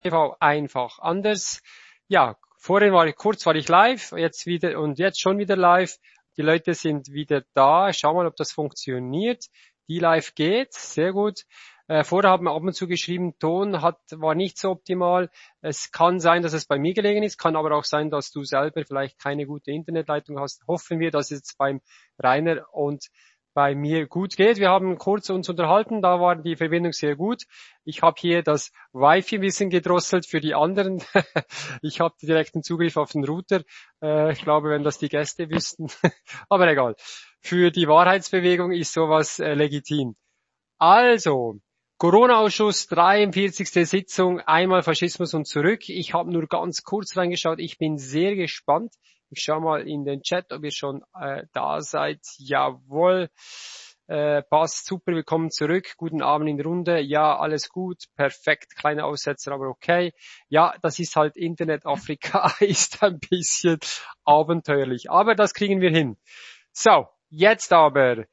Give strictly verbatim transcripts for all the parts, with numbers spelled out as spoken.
T V einfach anders. Ja, vorhin war ich kurz, war ich live, jetzt wieder und jetzt schon wieder live. Die Leute sind wieder da. Schau mal, ob das funktioniert. Die live geht, sehr gut. Äh, vorher haben wir ab und zu geschrieben, Ton hat, war nicht so optimal. Es kann sein, dass es bei mir gelegen ist, kann aber auch sein, dass du selber vielleicht keine gute Internetleitung hast. Hoffen wir, dass es jetzt beim Rainer und bei mir gut geht. Wir haben kurz uns unterhalten, da war die Verbindung sehr gut. Ich habe hier das Wi-Fi ein bisschen gedrosselt für die anderen. Ich habe direkten Zugriff auf den Router. Äh, ich glaube, wenn das die Gäste wüssten. Aber egal. Für die Wahrheitsbewegung ist sowas äh, legitim. Also, Corona-Ausschuss, dreiundvierzigste Sitzung, einmal Faschismus und zurück. Ich habe nur ganz kurz reingeschaut. Ich bin sehr gespannt. Ich schaue mal in den Chat, ob ihr schon äh, da seid. Jawohl, äh, passt, super, willkommen zurück. Guten Abend in der Runde. Ja, alles gut, perfekt, kleine Aussetzer, aber okay. Ja, das ist halt Internet. Afrika ist ein bisschen abenteuerlich, aber das kriegen wir hin. So, jetzt aber.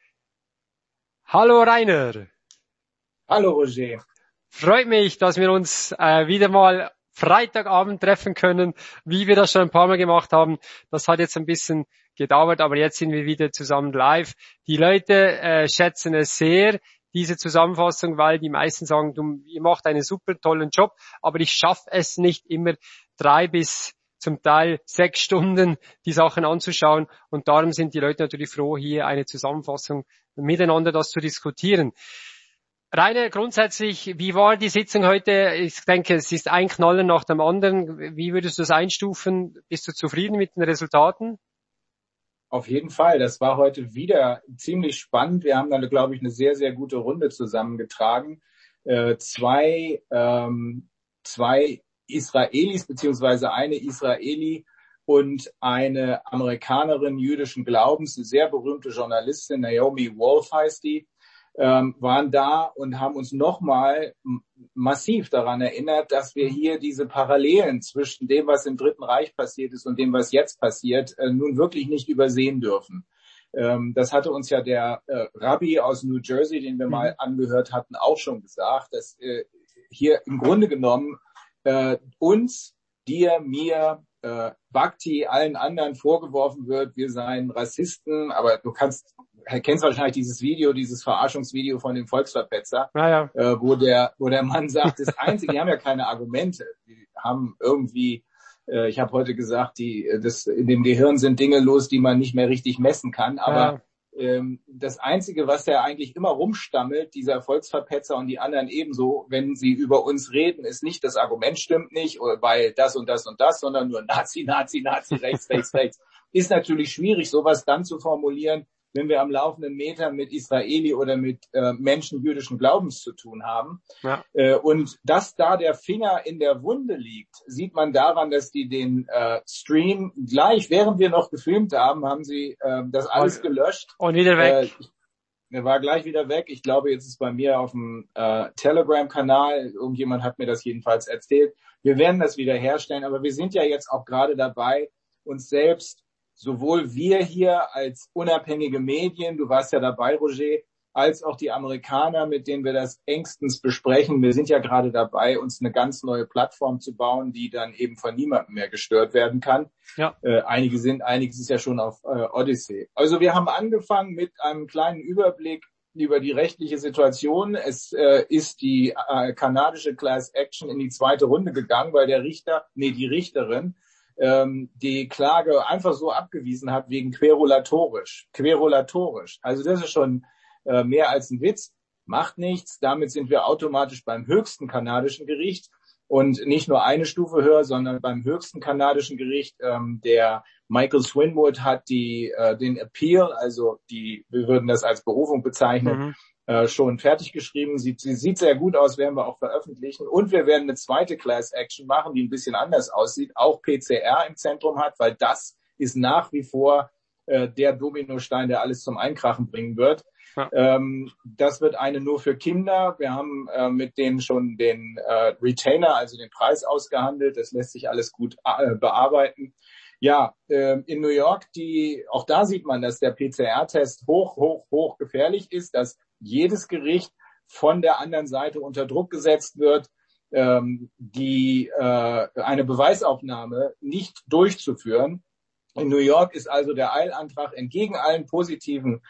Hallo Rainer. Hallo Roger. Freut mich, dass wir uns äh, wieder mal Freitagabend treffen können, wie wir das schon ein paar Mal gemacht haben. Das hat jetzt ein bisschen gedauert, aber jetzt sind wir wieder zusammen live. Die Leute äh, schätzen es sehr, diese Zusammenfassung, weil die meisten sagen, du, ihr macht einen super tollen Job, aber ich schaffe es nicht immer drei bis zum Teil sechs Stunden die Sachen anzuschauen und darum sind die Leute natürlich froh, hier eine Zusammenfassung miteinander das zu diskutieren. Rainer, grundsätzlich, wie war die Sitzung heute? Ich denke, es ist ein Knaller nach dem anderen. Wie würdest du das einstufen? Bist du zufrieden mit den Resultaten? Auf jeden Fall. Das war heute wieder ziemlich spannend. Wir haben dann, glaube ich, eine sehr, sehr gute Runde zusammengetragen. Äh, zwei, ähm, zwei Israelis, beziehungsweise eine Israeli und eine Amerikanerin jüdischen Glaubens, eine sehr berühmte Journalistin, Naomi Wolf heißt die, Ähm, waren da und haben uns nochmal massiv daran erinnert, dass wir hier diese Parallelen zwischen dem, was im Dritten Reich passiert ist und dem, was jetzt passiert, äh, nun wirklich nicht übersehen dürfen. Ähm, das hatte uns ja der äh, Rabbi aus New Jersey, den wir mhm. mal angehört hatten, auch schon gesagt, dass äh, hier im Grunde genommen äh, uns, dir, mir, äh, Bhakti, allen anderen vorgeworfen wird, wir seien Rassisten, aber du kannst kennst wahrscheinlich dieses Video, dieses Verarschungsvideo von dem Volksverpetzer, ja, ja. Äh, wo der wo der Mann sagt, das Einzige, die haben ja keine Argumente, die haben irgendwie, äh, ich habe heute gesagt, die das in dem Gehirn sind Dinge los, die man nicht mehr richtig messen kann, aber ja. ähm, das Einzige, was der eigentlich immer rumstammelt, dieser Volksverpetzer und die anderen ebenso, wenn sie über uns reden, ist nicht, das Argument stimmt nicht, weil das und das und das, sondern nur Nazi, Nazi, Nazi, rechts, rechts, rechts. Ist natürlich schwierig, sowas dann zu formulieren, wenn wir am laufenden Meter mit Israeli oder mit äh, Menschen jüdischen Glaubens zu tun haben. Ja. Äh, und dass da der Finger in der Wunde liegt, sieht man daran, dass die den äh, Stream gleich, während wir noch gefilmt haben, haben sie äh, das alles und, gelöscht. Und wieder weg. Äh, er war gleich wieder weg. Ich glaube, jetzt ist bei mir auf dem äh, Telegram-Kanal, irgendjemand hat mir das jedenfalls erzählt. Wir werden das wieder herstellen, aber wir sind ja jetzt auch gerade dabei, uns selbst sowohl wir hier als unabhängige Medien, du warst ja dabei, Roger, als auch die Amerikaner, mit denen wir das engstens besprechen. Wir sind ja gerade dabei, uns eine ganz neue Plattform zu bauen, die dann eben von niemandem mehr gestört werden kann. Ja. Äh, einige sind, einiges ist ja schon auf äh, Odyssey. Also wir haben angefangen mit einem kleinen Überblick über die rechtliche Situation. Es äh, ist die äh, kanadische Class Action in die zweite Runde gegangen, weil der Richter, nee, die Richterin, die Klage einfach so abgewiesen hat wegen querulatorisch. Querulatorisch. Also das ist schon äh, mehr als ein Witz. Macht nichts. Damit sind wir automatisch beim höchsten kanadischen Gericht und nicht nur eine Stufe höher, sondern beim höchsten kanadischen Gericht. Ähm, der Michael Swinwood hat die äh, den Appeal, also die, wir würden das als Berufung bezeichnen, mhm. Äh, schon fertig geschrieben. Sie, sie sieht sehr gut aus, werden wir auch veröffentlichen. Und wir werden eine zweite Class Action machen, die ein bisschen anders aussieht, auch P C R im Zentrum hat, weil das ist nach wie vor äh, der Dominostein, der alles zum Einkrachen bringen wird. Ja. Ähm, das wird eine nur für Kinder. Wir haben äh, mit denen schon den äh, Retainer, also den Preis ausgehandelt. Das lässt sich alles gut äh, bearbeiten. Ja, äh, in New York, die, auch da sieht man, dass der P C R-Test hoch, hoch, hoch gefährlich ist, dass jedes Gericht von der anderen Seite unter Druck gesetzt wird. ähm, die äh, eine Beweisaufnahme nicht durchzuführen. In New York ist also der Eilantrag entgegen allen positiven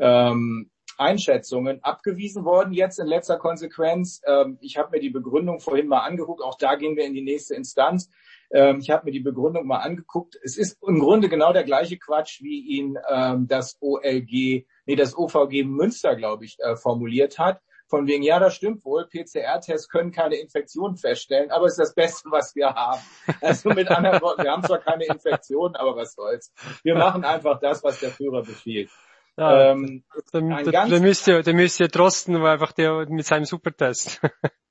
ähm, Einschätzungen abgewiesen worden, jetzt in letzter Konsequenz. Ähm, ich habe mir die Begründung vorhin mal angeguckt, auch da gehen wir in die nächste Instanz. Ähm, ich habe mir die Begründung mal angeguckt. Es ist im Grunde genau der gleiche Quatsch, wie ihn ähm, das O L G, nee, das O V G Münster, glaube ich, äh, formuliert hat. Von wegen, ja, das stimmt wohl, P C R-Tests können keine Infektion feststellen, aber es ist das Beste, was wir haben. Also mit anderen Worten, wir haben zwar keine Infektion, aber was soll's. Wir machen einfach das, was der Führer befiehlt. Ja, Ähm, der, ein der, ganz, der müsste, der müsste Drosten einfach der mit seinem Supertest.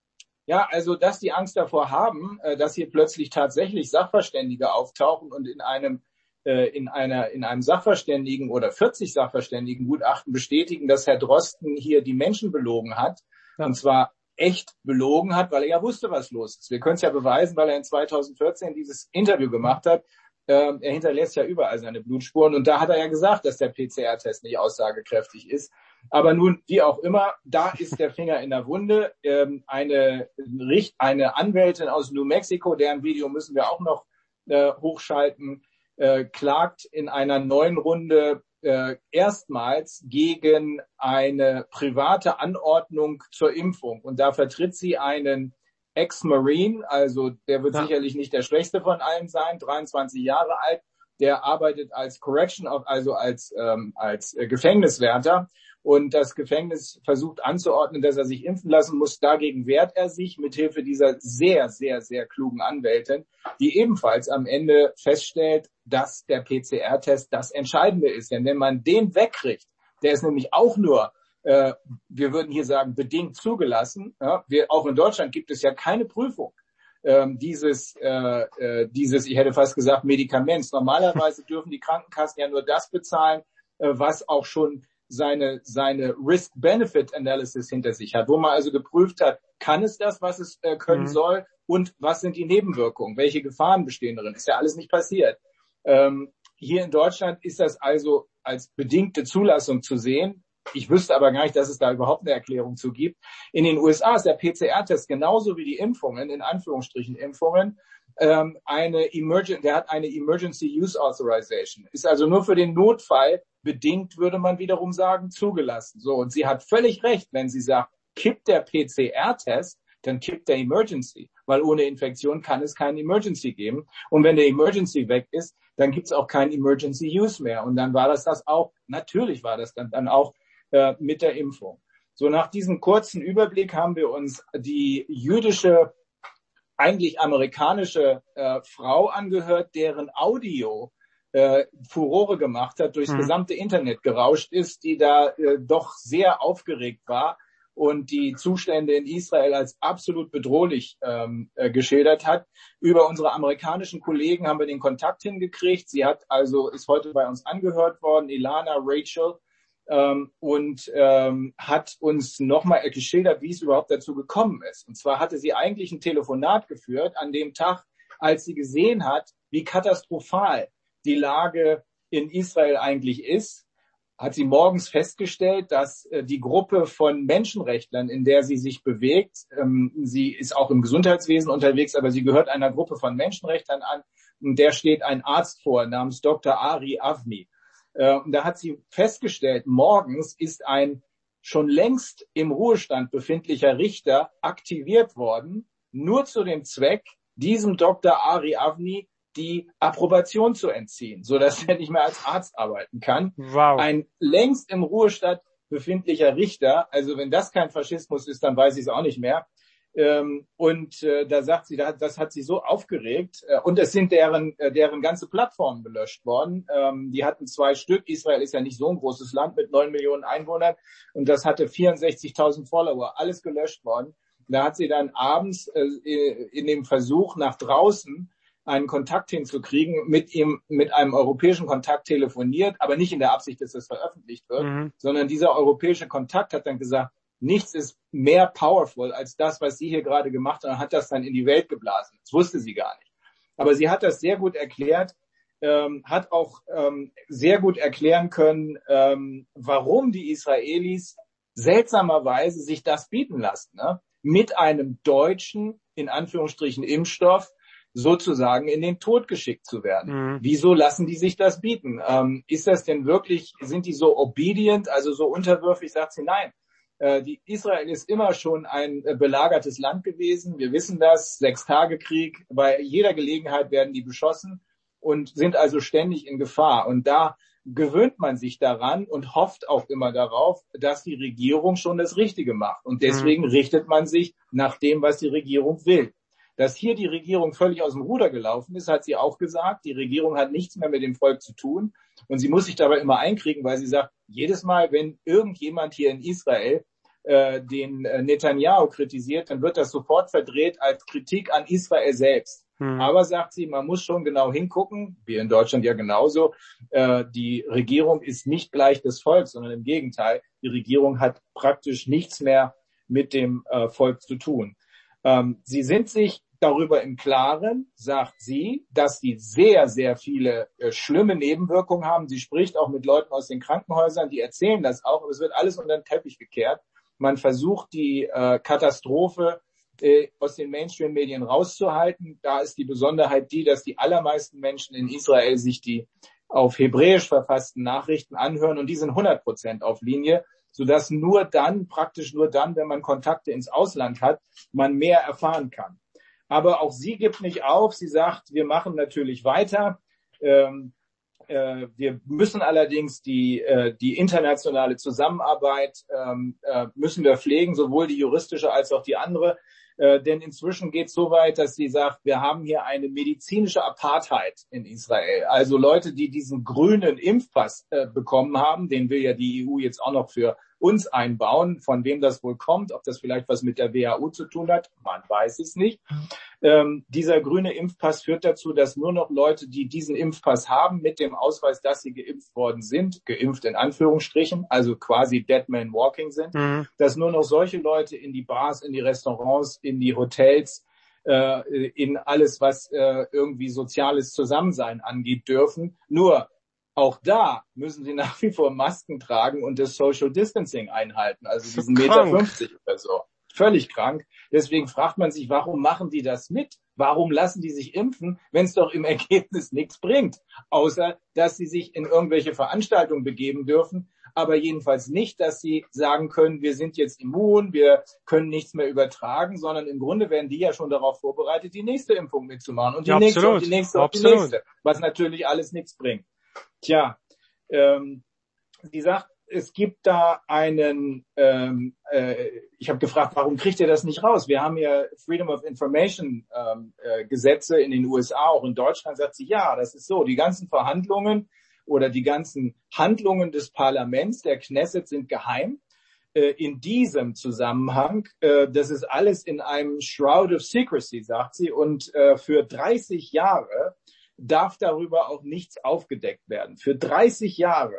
ja, also dass die Angst davor haben, äh, dass hier plötzlich tatsächlich Sachverständige auftauchen und in einem äh, in einer in einem Sachverständigen oder vierzig Sachverständigengutachten bestätigen, dass Herr Drosten hier die Menschen belogen hat, ja. Und zwar echt belogen hat, weil er ja wusste, was los ist. Wir können es ja beweisen, weil er in zweitausendvierzehn dieses Interview gemacht hat. Ähm, er hinterlässt ja überall seine Blutspuren und da hat er ja gesagt, dass der P C R-Test nicht aussagekräftig ist. Aber nun, wie auch immer, da ist der Finger in der Wunde. Ähm, eine, eine Anwältin aus New Mexico, deren Video müssen wir auch noch äh, hochschalten, äh, klagt in einer neuen Runde äh, erstmals gegen eine private Anordnung zur Impfung. Und da vertritt sie einen Ex-Marine, also der wird ja. sicherlich nicht der schwächste von allen sein, dreiundzwanzig Jahre alt, der arbeitet als Correction, also als, ähm, als äh, Gefängniswärter. Und das Gefängnis versucht anzuordnen, dass er sich impfen lassen muss. Dagegen wehrt er sich mithilfe dieser sehr, sehr, sehr klugen Anwältin, die ebenfalls am Ende feststellt, dass der P C R-Test das Entscheidende ist. Denn wenn man den wegkriegt, der ist nämlich auch nur, äh, wir würden hier sagen, bedingt zugelassen. Ja? Wir, auch in Deutschland gibt es ja keine Prüfung ähm, dieses, äh, äh, dieses, ich hätte fast gesagt, Medikaments. Normalerweise dürfen die Krankenkassen ja nur das bezahlen, äh, was auch schon seine, seine Risk-Benefit-Analysis hinter sich hat, wo man also geprüft hat, kann es das, was es äh, können mhm. soll, und was sind die Nebenwirkungen, welche Gefahren bestehen darin. Ist ja alles nicht passiert. Ähm, hier in Deutschland ist das also als bedingte Zulassung zu sehen. Ich wüsste aber gar nicht, dass es da überhaupt eine Erklärung zu gibt. In den U S A ist der P C R-Test genauso wie die Impfungen, in Anführungsstrichen Impfungen, ähm, eine Emergen- der hat eine Emergency Use Authorization. Ist also nur für den Notfall bedingt, würde man wiederum sagen, zugelassen. So, und sie hat völlig recht, wenn sie sagt, kippt der P C R-Test, dann kippt der Emergency, weil ohne Infektion kann es keinen Emergency geben. Und wenn der Emergency weg ist, dann gibt es auch keinen Emergency Use mehr. Und dann war das das auch, natürlich war das dann, dann auch äh, mit der Impfung. So, nach diesem kurzen Überblick haben wir uns die jüdische, eigentlich amerikanische äh, Frau angehört, deren Audio äh, Furore gemacht hat, durchs mhm. gesamte Internet gerauscht ist, die da äh, doch sehr aufgeregt war und die Zustände in Israel als absolut bedrohlich ähm, äh, geschildert hat. Über unsere amerikanischen Kollegen haben wir den Kontakt hingekriegt. Sie hat also, ist heute bei uns angehört worden, Ilana Rachel, ähm, und ähm, hat uns nochmal geschildert, wie es überhaupt dazu gekommen ist. Und zwar hatte sie eigentlich ein Telefonat geführt an dem Tag, als sie gesehen hat, wie katastrophal die Lage in Israel eigentlich ist, hat sie morgens festgestellt, dass äh, die Gruppe von Menschenrechtlern, in der sie sich bewegt, ähm, sie ist auch im Gesundheitswesen unterwegs, aber sie gehört einer Gruppe von Menschenrechtlern an, und der steht ein Arzt vor namens Doktor Ari Avni. Äh, und da hat sie festgestellt, morgens ist ein schon längst im Ruhestand befindlicher Richter aktiviert worden, nur zu dem Zweck, diesem Doktor Ari Avni die Approbation zu entziehen, so dass er nicht mehr als Arzt arbeiten kann. Wow. Ein längst im Ruhestand befindlicher Richter, also wenn das kein Faschismus ist, dann weiß ich es auch nicht mehr. Ähm, und äh, da sagt sie, das hat sie so aufgeregt. Äh, und es sind deren, äh, deren ganze Plattformen gelöscht worden. Ähm, die hatten zwei Stück. Israel ist ja nicht so ein großes Land mit neun Millionen Einwohnern. Und das hatte vierundsechzigtausend Follower. Alles gelöscht worden. Da hat sie dann abends äh, in dem Versuch nach draußen einen Kontakt hinzukriegen, mit ihm, mit einem europäischen Kontakt telefoniert, aber nicht in der Absicht, dass das veröffentlicht wird, mhm. sondern dieser europäische Kontakt hat dann gesagt, nichts ist mehr powerful als das, was sie hier gerade gemacht hat, und hat das dann in die Welt geblasen. Das wusste sie gar nicht. Aber sie hat das sehr gut erklärt, ähm, hat auch ähm, sehr gut erklären können, ähm, warum die Israelis seltsamerweise sich das bieten lassen, ne? Mit einem Deutschen in Anführungsstrichen Impfstoff sozusagen in den Tod geschickt zu werden. Mhm. Wieso lassen die sich das bieten? Ähm, ist das denn wirklich, sind die so obedient, also so unterwürfig? Sagt sie, nein. Äh, die Israel ist immer schon ein äh, belagertes Land gewesen. Wir wissen das. Sechstagekrieg. Bei jeder Gelegenheit werden die beschossen und sind also ständig in Gefahr. Und da gewöhnt man sich daran und hofft auch immer darauf, dass die Regierung schon das Richtige macht. Und deswegen mhm. richtet man sich nach dem, was die Regierung will. Dass hier die Regierung völlig aus dem Ruder gelaufen ist, hat sie auch gesagt. Die Regierung hat nichts mehr mit dem Volk zu tun. Und sie muss sich dabei immer einkriegen, weil sie sagt, jedes Mal, wenn irgendjemand hier in Israel äh, den äh, Netanyahu kritisiert, dann wird das sofort verdreht als Kritik an Israel selbst. Hm. Aber, sagt sie, man muss schon genau hingucken, wir in Deutschland ja genauso, äh, die Regierung ist nicht gleich des Volks, sondern im Gegenteil, die Regierung hat praktisch nichts mehr mit dem äh, Volk zu tun. Ähm, sie sind sich darüber im Klaren, sagt sie, dass die sehr, sehr viele äh, schlimme Nebenwirkungen haben. Sie spricht auch mit Leuten aus den Krankenhäusern, die erzählen das auch, aber es wird alles unter den Teppich gekehrt. Man versucht, die äh, Katastrophe äh, aus den Mainstream-Medien rauszuhalten. Da ist die Besonderheit die, dass die allermeisten Menschen in Israel sich die auf Hebräisch verfassten Nachrichten anhören und die sind hundert Prozent auf Linie, sodass nur dann, praktisch nur dann, wenn man Kontakte ins Ausland hat, man mehr erfahren kann. Aber auch sie gibt nicht auf. Sie sagt, wir machen natürlich weiter. Ähm, äh, wir müssen allerdings die, äh, die internationale Zusammenarbeit ähm, äh, müssen wir pflegen, sowohl die juristische als auch die andere. Äh, denn inzwischen geht es so weit, dass sie sagt, wir haben hier eine medizinische Apartheid in Israel. Also Leute, die diesen grünen Impfpass äh, bekommen haben, den will ja die E U jetzt auch noch für uns einbauen. Von wem das wohl kommt, ob das vielleicht was mit der W H O zu tun hat, man weiß es nicht. Ähm, dieser grüne Impfpass führt dazu, dass nur noch Leute, die diesen Impfpass haben, mit dem Ausweis, dass sie geimpft worden sind, geimpft in Anführungsstrichen, also quasi Dead Man Walking sind, mhm. dass nur noch solche Leute in die Bars, in die Restaurants, in die Hotels, äh, in alles, was äh, irgendwie soziales Zusammensein angeht, dürfen. Nur auch da müssen sie nach wie vor Masken tragen und das Social Distancing einhalten, also diesen Meter fünfzig oder so. Völlig krank. Deswegen fragt man sich, warum machen die das mit? Warum lassen die sich impfen, wenn es doch im Ergebnis nichts bringt? Außer, dass sie sich in irgendwelche Veranstaltungen begeben dürfen, aber jedenfalls nicht, dass sie sagen können, wir sind jetzt immun, wir können nichts mehr übertragen, sondern im Grunde werden die ja schon darauf vorbereitet, die nächste Impfung mitzumachen und die ja, nächste und die nächste und die nächste, was natürlich alles nichts bringt. Tja, ähm, sie sagt, es gibt da einen, ähm, äh, ich habe gefragt, warum kriegt ihr das nicht raus? Wir haben ja Freedom of Information ähm, äh, Gesetze in den U S A, auch in Deutschland, sagt sie, ja, das ist so, die ganzen Verhandlungen oder die ganzen Handlungen des Parlaments, der Knesset, sind geheim. Äh, in diesem Zusammenhang, äh, das ist alles in einem Shroud of Secrecy, sagt sie, und äh, für dreißig Jahre darf darüber auch nichts aufgedeckt werden. Für dreißig Jahre.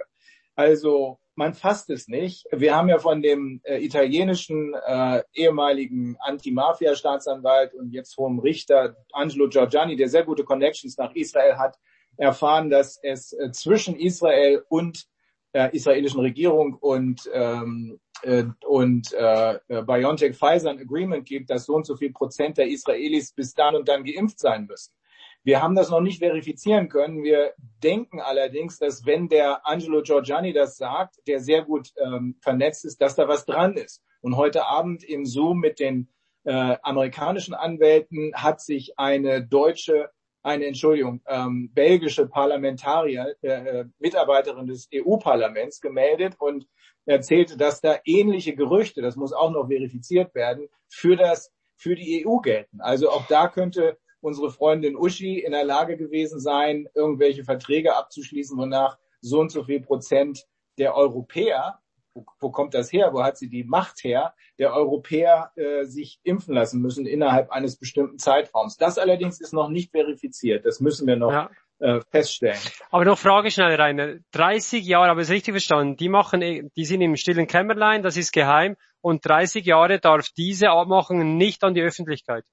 Also man fasst es nicht. Wir haben ja von dem äh, italienischen äh, ehemaligen Anti-Mafia-Staatsanwalt und jetzt hohem Richter Angelo Giorgiani, der sehr gute Connections nach Israel hat, erfahren, dass es äh, zwischen Israel und äh, israelischen Regierung und ähm, äh, und äh, BioNTech Pfizer ein Agreement gibt, dass so und so viel Prozent der Israelis bis dann und dann geimpft sein müssen. Wir haben das noch nicht verifizieren können. Wir denken allerdings, dass wenn der Angelo Giorgiani das sagt, der sehr gut ähm, vernetzt ist, dass da was dran ist. Und heute Abend im Zoom mit den äh, amerikanischen Anwälten hat sich eine deutsche, eine Entschuldigung, ähm, belgische Parlamentarier, äh, Mitarbeiterin des E U-Parlaments gemeldet und erzählte, dass da ähnliche Gerüchte, das muss auch noch verifiziert werden, für das für die E U gelten. Also auch da könnte unsere Freundin Uschi in der Lage gewesen sein, irgendwelche Verträge abzuschließen, wonach so und so viel Prozent der Europäer, wo, wo kommt das her, wo hat sie die Macht her, der Europäer äh, sich impfen lassen müssen innerhalb eines bestimmten Zeitraums. Das allerdings ist noch nicht verifiziert. Das müssen wir noch ja. äh, feststellen. Aber noch Frage schnell, Rainer. dreißig Jahre, habe ich es richtig verstanden, die machen, die sind im stillen Kämmerlein, das ist geheim, und dreißig Jahre darf diese Abmachung nicht an die Öffentlichkeit.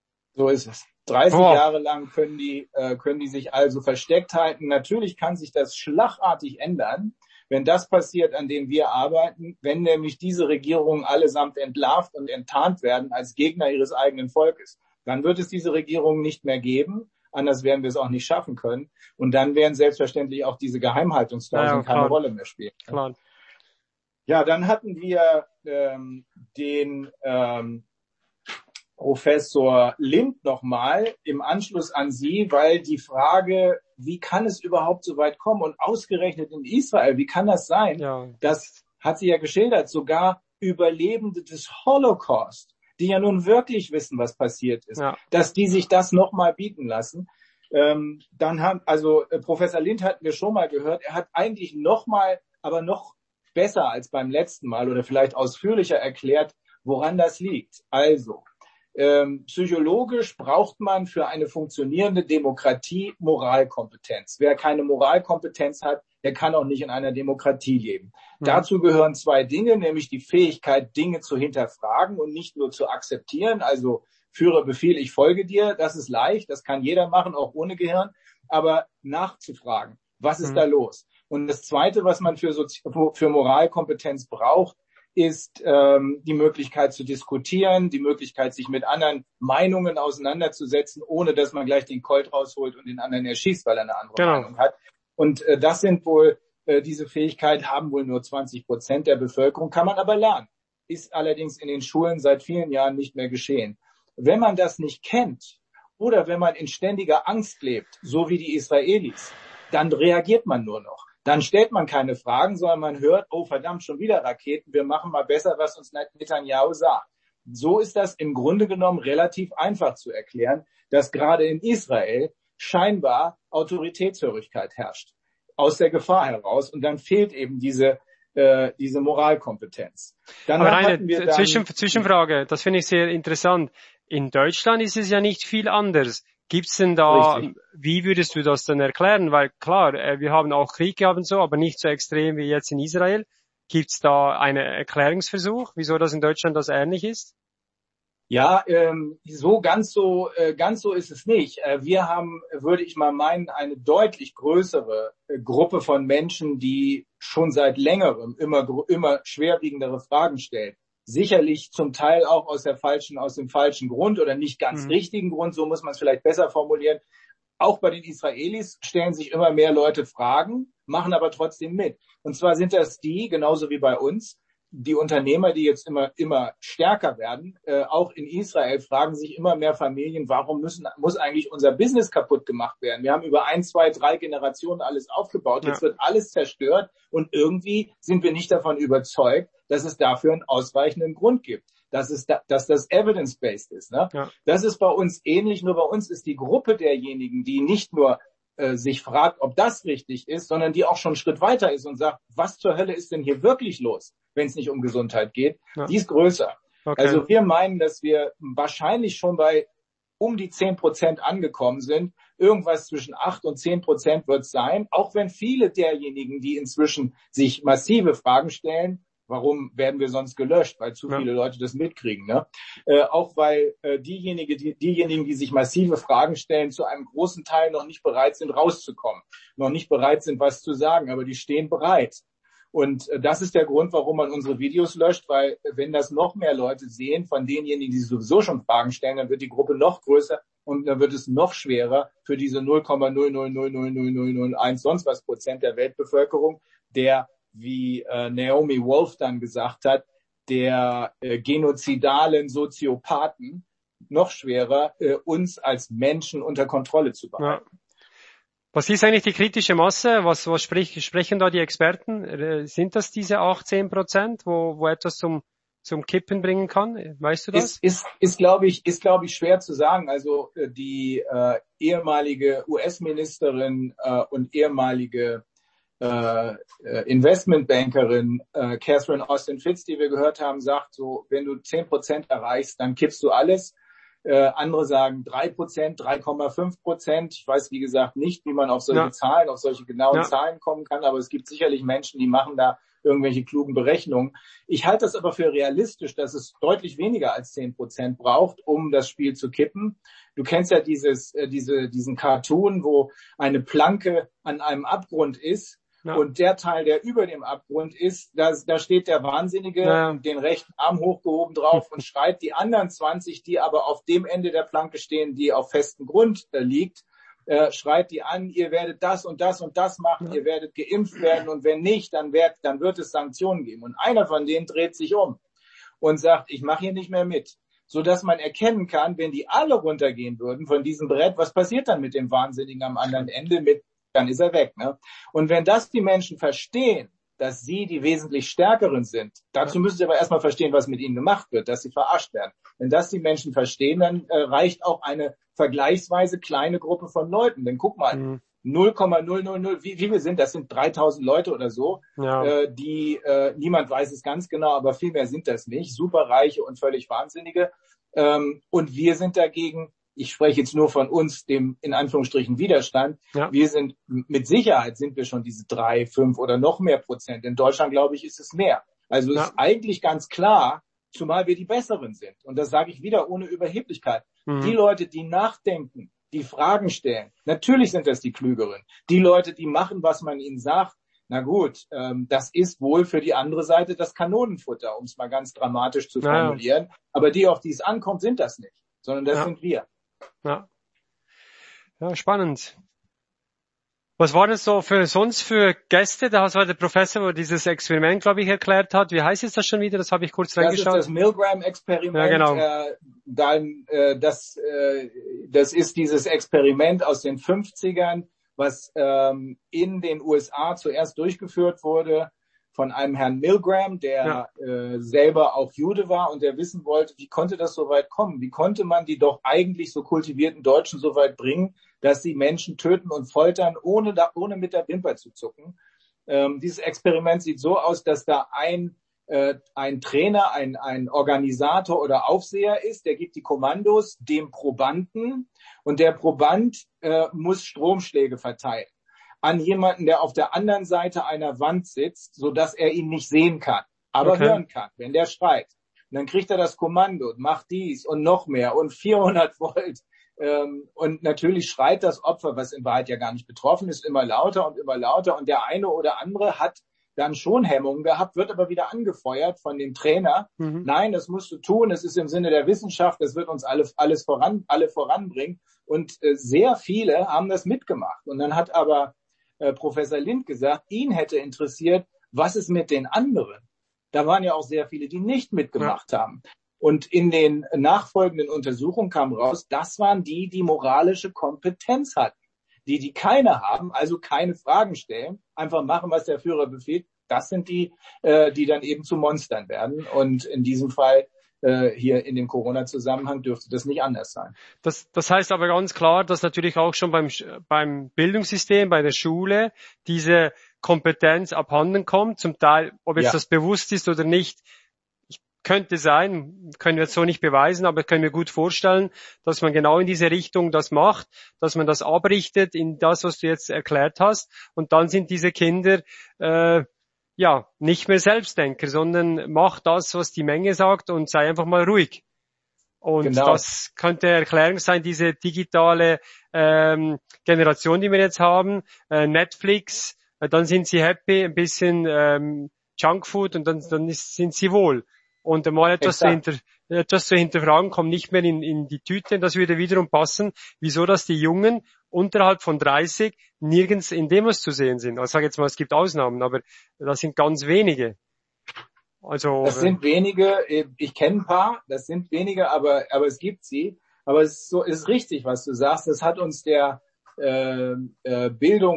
So ist es. dreißig oh. Jahre lang können die, äh, können die sich also versteckt halten. Natürlich kann sich das schlagartig ändern, wenn das passiert, an dem wir arbeiten, wenn nämlich diese Regierungen allesamt entlarvt und enttarnt werden als Gegner ihres eigenen Volkes. Dann wird es diese Regierung nicht mehr geben. Anders werden wir es auch nicht schaffen können. Und dann werden selbstverständlich auch diese Geheimhaltungsklauseln ja, keine Rolle mehr spielen. Klar. Ja, dann hatten wir ähm, den ähm, Professor Lind nochmal im Anschluss an Sie, weil die Frage, wie kann es überhaupt so weit kommen und ausgerechnet in Israel, wie kann das sein, ja. das hat sie ja geschildert, sogar Überlebende des Holocaust, die ja nun wirklich wissen, was passiert ist, ja. dass die sich das nochmal bieten lassen. Ähm, dann haben, also äh, Professor Lind hatten wir schon mal gehört, er hat eigentlich nochmal, aber noch besser als beim letzten Mal oder vielleicht ausführlicher erklärt, woran das liegt. Also, ähm, psychologisch braucht man für eine funktionierende Demokratie Moralkompetenz. Wer keine Moralkompetenz hat, der kann auch nicht in einer Demokratie leben. Mhm. Dazu gehören zwei Dinge, nämlich die Fähigkeit, Dinge zu hinterfragen und nicht nur zu akzeptieren. Also führe Befehl, ich folge dir, das ist leicht, das kann jeder machen, auch ohne Gehirn, aber nachzufragen, was ist mhm. da los? Und das Zweite, was man für, Sozi- für Moralkompetenz braucht, ist ähm, die Möglichkeit zu diskutieren, die Möglichkeit, sich mit anderen Meinungen auseinanderzusetzen, ohne dass man gleich den Colt rausholt und den anderen erschießt, weil er eine andere genau. Meinung hat. Und äh, das sind wohl, äh, diese Fähigkeit haben wohl nur zwanzig Prozent der Bevölkerung, kann man aber lernen. Ist allerdings in den Schulen seit vielen Jahren nicht mehr geschehen. Wenn man das nicht kennt oder wenn man in ständiger Angst lebt, so wie die Israelis, dann reagiert man nur noch. Dann stellt man keine Fragen, sondern man hört, oh verdammt, schon wieder Raketen, wir machen mal besser, was uns Netanyahu sagt. So ist das im Grunde genommen relativ einfach zu erklären, dass gerade in Israel scheinbar Autoritätshörigkeit herrscht, aus der Gefahr heraus. Und dann fehlt eben diese, äh, diese Moralkompetenz. Dann Aber eine dann, Zwischen, Zwischenfrage, das finde ich sehr interessant. In Deutschland ist es ja nicht viel anders. Gibt's denn da, richtig. Wie würdest du das denn erklären? Weil klar, wir haben auch Krieg gehabt und so, aber nicht so extrem wie jetzt in Israel. Gibt's da einen Erklärungsversuch, wieso das in Deutschland das ähnlich ist? Ja, ähm, so ganz so äh, ganz so ist es nicht. Äh, wir haben, würde ich mal meinen, eine deutlich größere äh, Gruppe von Menschen, die schon seit längerem immer immer schwerwiegendere Fragen stellen. Sicherlich zum Teil auch aus der falschen, aus dem falschen Grund oder nicht ganz mhm. richtigen Grund, so muss man es vielleicht besser formulieren. Auch bei den Israelis stellen sich immer mehr Leute Fragen, machen aber trotzdem mit. Und zwar sind das die, genauso wie bei uns, die Unternehmer, die jetzt immer immer stärker werden, äh, auch in Israel fragen sich immer mehr Familien, warum müssen muss eigentlich unser Business kaputt gemacht werden? Wir haben über ein, zwei, drei Generationen alles aufgebaut, jetzt ja. wird alles zerstört und irgendwie sind wir nicht davon überzeugt, dass es dafür einen ausreichenden Grund gibt, dass es da, dass das evidence-based ist. Ne? Ja. Das ist bei uns ähnlich, nur bei uns ist die Gruppe derjenigen, die nicht nur äh, sich fragt, ob das richtig ist, sondern die auch schon einen Schritt weiter ist und sagt, was zur Hölle ist denn hier wirklich los, wenn es nicht um Gesundheit geht, ja. die ist größer. Okay. Also wir meinen, dass wir wahrscheinlich schon bei um die zehn Prozent angekommen sind. Irgendwas zwischen acht und zehn Prozent wird es sein, auch wenn viele derjenigen, die inzwischen sich massive Fragen stellen, warum werden wir sonst gelöscht, weil zu ja. viele Leute das mitkriegen, ne? Äh, auch weil äh, diejenigen, die, diejenigen, die sich massive Fragen stellen, zu einem großen Teil noch nicht bereit sind, rauszukommen, noch nicht bereit sind, was zu sagen, aber die stehen bereit. Und äh, das ist der Grund, warum man unsere Videos löscht, weil äh, wenn das noch mehr Leute sehen, von denjenigen, die sowieso schon Fragen stellen, dann wird die Gruppe noch größer und dann wird es noch schwerer für diese null Komma null null null null null null null eins sonst was Prozent der Weltbevölkerung, der wie äh, Naomi Wolf dann gesagt hat, der äh, genozidalen Soziopathen noch schwerer, äh, uns als Menschen unter Kontrolle zu behalten. Ja. Was ist eigentlich die kritische Masse? Was, was sprich, sprechen da die Experten? Äh, sind das diese achtzehn Prozent, wo, wo etwas zum, zum Kippen bringen kann? Weißt du das? Ist, ist, ist glaube ich, ist, glaube ich, schwer zu sagen. Also äh, die äh, ehemalige U S-Ministerin äh, und ehemalige Äh, Investmentbankerin äh, Catherine Austin Fitz, die wir gehört haben, sagt so, wenn du zehn Prozent erreichst, dann kippst du alles. Äh, andere sagen drei Prozent, drei Komma fünf Prozent. Ich weiß, wie gesagt, nicht, wie man auf solche ja. Zahlen, auf solche genauen ja. Zahlen kommen kann, aber es gibt sicherlich Menschen, die machen da irgendwelche klugen Berechnungen. Ich halte das aber für realistisch, dass es deutlich weniger als zehn Prozent braucht, um das Spiel zu kippen. Du kennst ja dieses, äh, diese, diesen Cartoon, wo eine Planke an einem Abgrund ist Ja. Und der Teil, der über dem Abgrund ist, da, da steht der Wahnsinnige ja. und den rechten Arm hochgehoben drauf und schreit die anderen zwanzig, die aber auf dem Ende der Planke stehen, die auf festem Grund äh, liegt, äh, schreit die an, ihr werdet das und das und das machen, ja. ihr werdet geimpft werden und wenn nicht, dann wird, dann wird es Sanktionen geben. Und einer von denen dreht sich um und sagt, ich mache hier nicht mehr mit. Sodass man erkennen kann, wenn die alle runtergehen würden von diesem Brett, was passiert dann mit dem Wahnsinnigen am anderen Ende mit, dann ist er weg. Ne? Und wenn das die Menschen verstehen, dass sie die wesentlich Stärkeren sind, dazu müssen sie aber erstmal verstehen, was mit ihnen gemacht wird, dass sie verarscht werden. Wenn das die Menschen verstehen, dann äh, reicht auch eine vergleichsweise kleine Gruppe von Leuten. Denn guck mal, mhm. null Komma null null null, wie, wie wir sind, das sind dreitausend Leute oder so, ja. äh, die, äh, niemand weiß es ganz genau, aber viel mehr sind das nicht, superreiche und völlig Wahnsinnige. Ähm, und wir sind dagegen, ich spreche jetzt nur von uns, dem in Anführungsstrichen Widerstand. Ja. Wir sind, mit Sicherheit sind wir schon diese drei, fünf oder noch mehr Prozent. In Deutschland, glaube ich, ist es mehr. Also ja. ist eigentlich ganz klar, zumal wir die Besseren sind. Und das sage ich wieder ohne Überheblichkeit. Mhm. Die Leute, die nachdenken, die Fragen stellen, natürlich sind das die Klügeren. Die Leute, die machen, was man ihnen sagt, na gut, ähm, das ist wohl für die andere Seite das Kanonenfutter, um es mal ganz dramatisch zu formulieren. Ja. Aber die, auf die es ankommt, sind das nicht, sondern das ja. sind wir. Ja. Ja, spannend. Was war das so für sonst für Gäste? Da war der Professor, wo dieses Experiment, glaube ich, erklärt hat. Wie heißt es das schon wieder? Das habe ich kurz das reingeschaut. Das ist das Milgram-Experiment. Ja, genau. Äh, dann, äh, das, äh, das ist dieses Experiment aus den fünfzigern, was ähm, in den U S A zuerst durchgeführt wurde von einem Herrn Milgram, der ja. äh, selber auch Jude war und der wissen wollte, wie konnte das so weit kommen? Wie konnte man die doch eigentlich so kultivierten Deutschen so weit bringen, dass sie Menschen töten und foltern, ohne, da, ohne mit der Wimper zu zucken? Ähm, dieses Experiment sieht so aus, dass da ein, äh, ein Trainer, ein, ein Organisator oder Aufseher ist, der gibt die Kommandos dem Probanden und der Proband äh, muss Stromschläge verteilen an jemanden, der auf der anderen Seite einer Wand sitzt, so dass er ihn nicht sehen kann, aber okay. hören kann, wenn der schreit. Und dann kriegt er das Kommando, macht dies und noch mehr und vierhundert Volt. Ähm, und natürlich schreit das Opfer, was in Wahrheit ja gar nicht betroffen ist, immer lauter und immer lauter. Und der eine oder andere hat dann schon Hemmungen gehabt, wird aber wieder angefeuert von dem Trainer. Mhm. Nein, das musst du tun, das ist im Sinne der Wissenschaft, das wird uns alle, alles voran, alle voranbringen. Und äh, sehr viele haben das mitgemacht. Und dann hat aber äh, Professor Lind gesagt, ihn hätte interessiert, was ist mit den anderen? Da waren ja auch sehr viele, die nicht mitgemacht ja. haben. Und in den nachfolgenden Untersuchungen kam raus, das waren die, die moralische Kompetenz hatten. Die, die keine haben, also keine Fragen stellen, einfach machen, was der Führer befiehlt, das sind die, äh, die dann eben zu Monstern werden. Und in diesem Fall äh, hier in dem Corona-Zusammenhang dürfte das nicht anders sein. Das, das heißt aber ganz klar, dass natürlich auch schon beim, beim Bildungssystem, bei der Schule diese Kompetenz abhanden kommt, zum Teil, ob jetzt ja. das bewusst ist oder nicht, könnte sein, können wir jetzt so nicht beweisen, aber können wir gut vorstellen, dass man genau in diese Richtung das macht, dass man das abrichtet in das, was du jetzt erklärt hast, und dann sind diese Kinder äh, ja nicht mehr Selbstdenker, sondern mach das, was die Menge sagt und sei einfach mal ruhig. Und genau. das könnte Erklärung sein, diese digitale ähm, Generation, die wir jetzt haben, äh, Netflix, äh, dann sind sie happy, ein bisschen ähm, Junkfood und dann, dann ist, sind sie wohl. Und mal etwas zu, hinter, etwas zu hinterfragen, kommt nicht mehr in, in die Tüte. Das würde wiederum passen, wieso dass die Jungen unterhalb von dreißig nirgends in Demos zu sehen sind. Also ich sage jetzt mal, es gibt Ausnahmen, aber das sind ganz wenige. Also das sind wenige, ich kenne ein paar, das sind wenige, aber aber es gibt sie. Aber es ist so, es ist richtig, was du sagst. Das hat uns der äh, äh,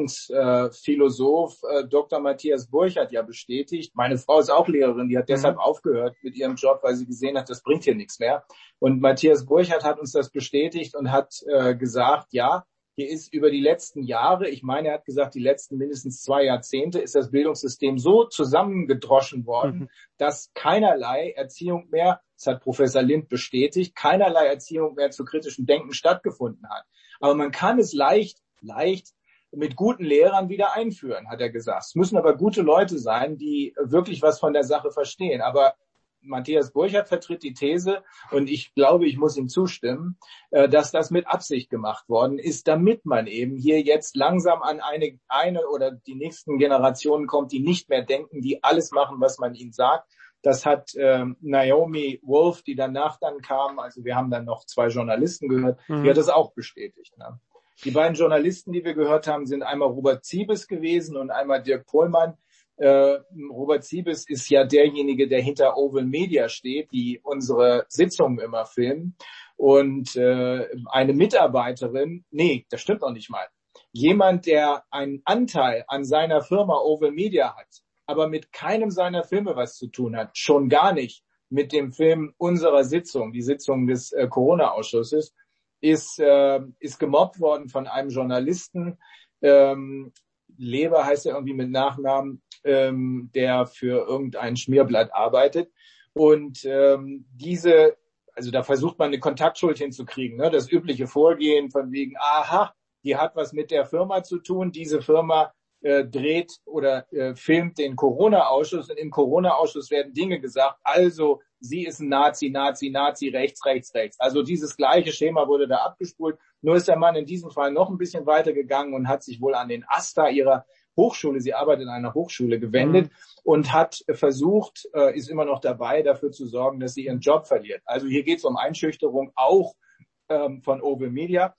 Bildungsphilosoph äh, Doktor Matthias Burchardt ja bestätigt. Meine Frau ist auch Lehrerin, die hat mhm. deshalb aufgehört mit ihrem Job, weil sie gesehen hat, das bringt hier nichts mehr. Und Matthias Burchardt hat uns das bestätigt und hat äh, gesagt, ja, hier ist über die letzten Jahre, ich meine, er hat gesagt, die letzten mindestens zwei Jahrzehnte ist das Bildungssystem so zusammengedroschen worden, mhm. dass keinerlei Erziehung mehr, das hat Professor Lind bestätigt, keinerlei Erziehung mehr zu kritischem Denken stattgefunden hat. Aber man kann es leicht, leicht mit guten Lehrern wieder einführen, hat er gesagt. Es müssen aber gute Leute sein, die wirklich was von der Sache verstehen. Aber Matthias Burchardt vertritt die These, und ich glaube, ich muss ihm zustimmen, äh, dass das mit Absicht gemacht worden ist, damit man eben hier jetzt langsam an eine, eine oder die nächsten Generationen kommt, die nicht mehr denken, die alles machen, was man ihnen sagt. Das hat äh, Naomi Wolf, die danach dann kam, also wir haben dann noch zwei Journalisten gehört, mhm. die hat das auch bestätigt. Ne? Die beiden Journalisten, die wir gehört haben, sind einmal Robert Siebes gewesen und einmal Dirk Pohlmann. Äh, Robert Siebes ist ja derjenige, der hinter Oval Media steht, die unsere Sitzungen immer filmen. Und äh, eine Mitarbeiterin, nee, das stimmt noch nicht mal, jemand, der einen Anteil an seiner Firma Oval Media hat, aber mit keinem seiner Filme was zu tun hat, schon gar nicht mit dem Film unserer Sitzung, die Sitzung des äh, Corona-Ausschusses, ist, äh, ist gemobbt worden von einem Journalisten, ähm, Leber heißt er irgendwie mit Nachnamen, ähm, der für irgendein Schmierblatt arbeitet. Und ähm, diese, also da versucht man eine Kontaktschuld hinzukriegen, ne? Das übliche Vorgehen von wegen, aha, die hat was mit der Firma zu tun, diese Firma äh, dreht oder äh, filmt den Corona-Ausschuss und im Corona-Ausschuss werden Dinge gesagt, also sie ist ein Nazi, Nazi, Nazi, rechts, rechts, rechts. Also dieses gleiche Schema wurde da abgespult. Nur ist der Mann in diesem Fall noch ein bisschen weiter gegangen und hat sich wohl an den AStA ihrer Hochschule, sie arbeitet in einer Hochschule, gewendet mhm. und hat versucht, äh, ist immer noch dabei, dafür zu sorgen, dass sie ihren Job verliert. Also hier geht es um Einschüchterung auch ähm, von Oval Media.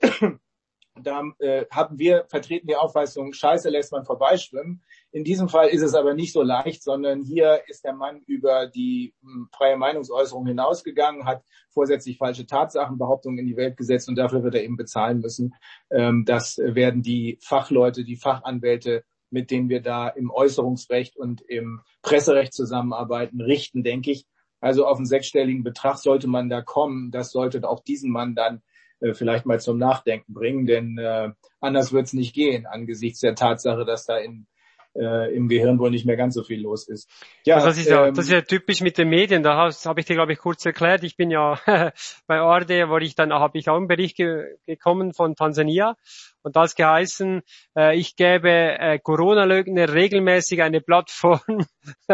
Da äh, haben wir vertreten die Auffassung, Scheiße lässt man vorbeischwimmen. In diesem Fall ist es aber nicht so leicht, sondern hier ist der Mann über die mh, freie Meinungsäußerung hinausgegangen, hat vorsätzlich falsche Tatsachenbehauptungen in die Welt gesetzt und dafür wird er eben bezahlen müssen. Ähm, das werden die Fachleute, die Fachanwälte, mit denen wir da im Äußerungsrecht und im Presserecht zusammenarbeiten, richten, denke ich. Also auf einen sechsstelligen Betrag sollte man da kommen. Das sollte auch diesen Mann dann vielleicht mal zum Nachdenken bringen, denn äh, anders wird es nicht gehen, angesichts der Tatsache, dass da in, äh, im Gehirn wohl nicht mehr ganz so viel los ist. Ja, also das ist ja, ähm, das ist ja typisch mit den Medien. Da habe hab ich dir, glaube ich, kurz erklärt. Ich bin ja bei Arte, wo ich dann habe ich auch einen Bericht ge gekommen von Tansania und das geheißen, äh, ich gebe äh, Corona-Leugner regelmäßig eine Plattform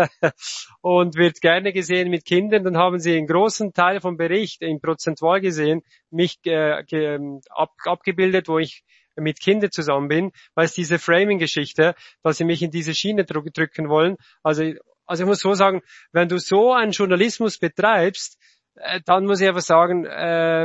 und wird gerne gesehen mit Kindern. Dann haben sie einen großen Teil vom Bericht, in prozentual gesehen, mich äh, ge ab abgebildet, wo ich mit Kindern zusammen bin, weil es diese Framing-Geschichte, dass sie mich in diese Schiene drü drücken wollen. Also, also ich muss so sagen, wenn du so einen Journalismus betreibst, äh, dann muss ich einfach sagen, äh,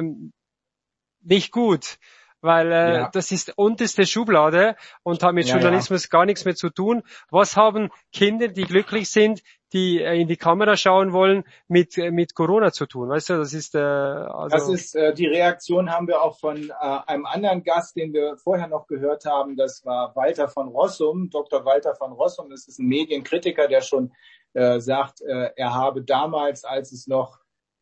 nicht gut. Weil äh, ja. das ist unterste Schublade und hat mit ja, Journalismus ja. gar nichts mehr zu tun. Was haben Kinder, die glücklich sind, die äh, in die Kamera schauen wollen, mit äh, mit Corona zu tun? Weißt du, das ist äh, also das ist äh, die Reaktion haben wir auch von äh, einem anderen Gast, den wir vorher noch gehört haben. Das war Walter von Rossum, Doktor Walter von Rossum. Das ist ein Medienkritiker, der schon äh, sagt, äh, er habe damals, als es noch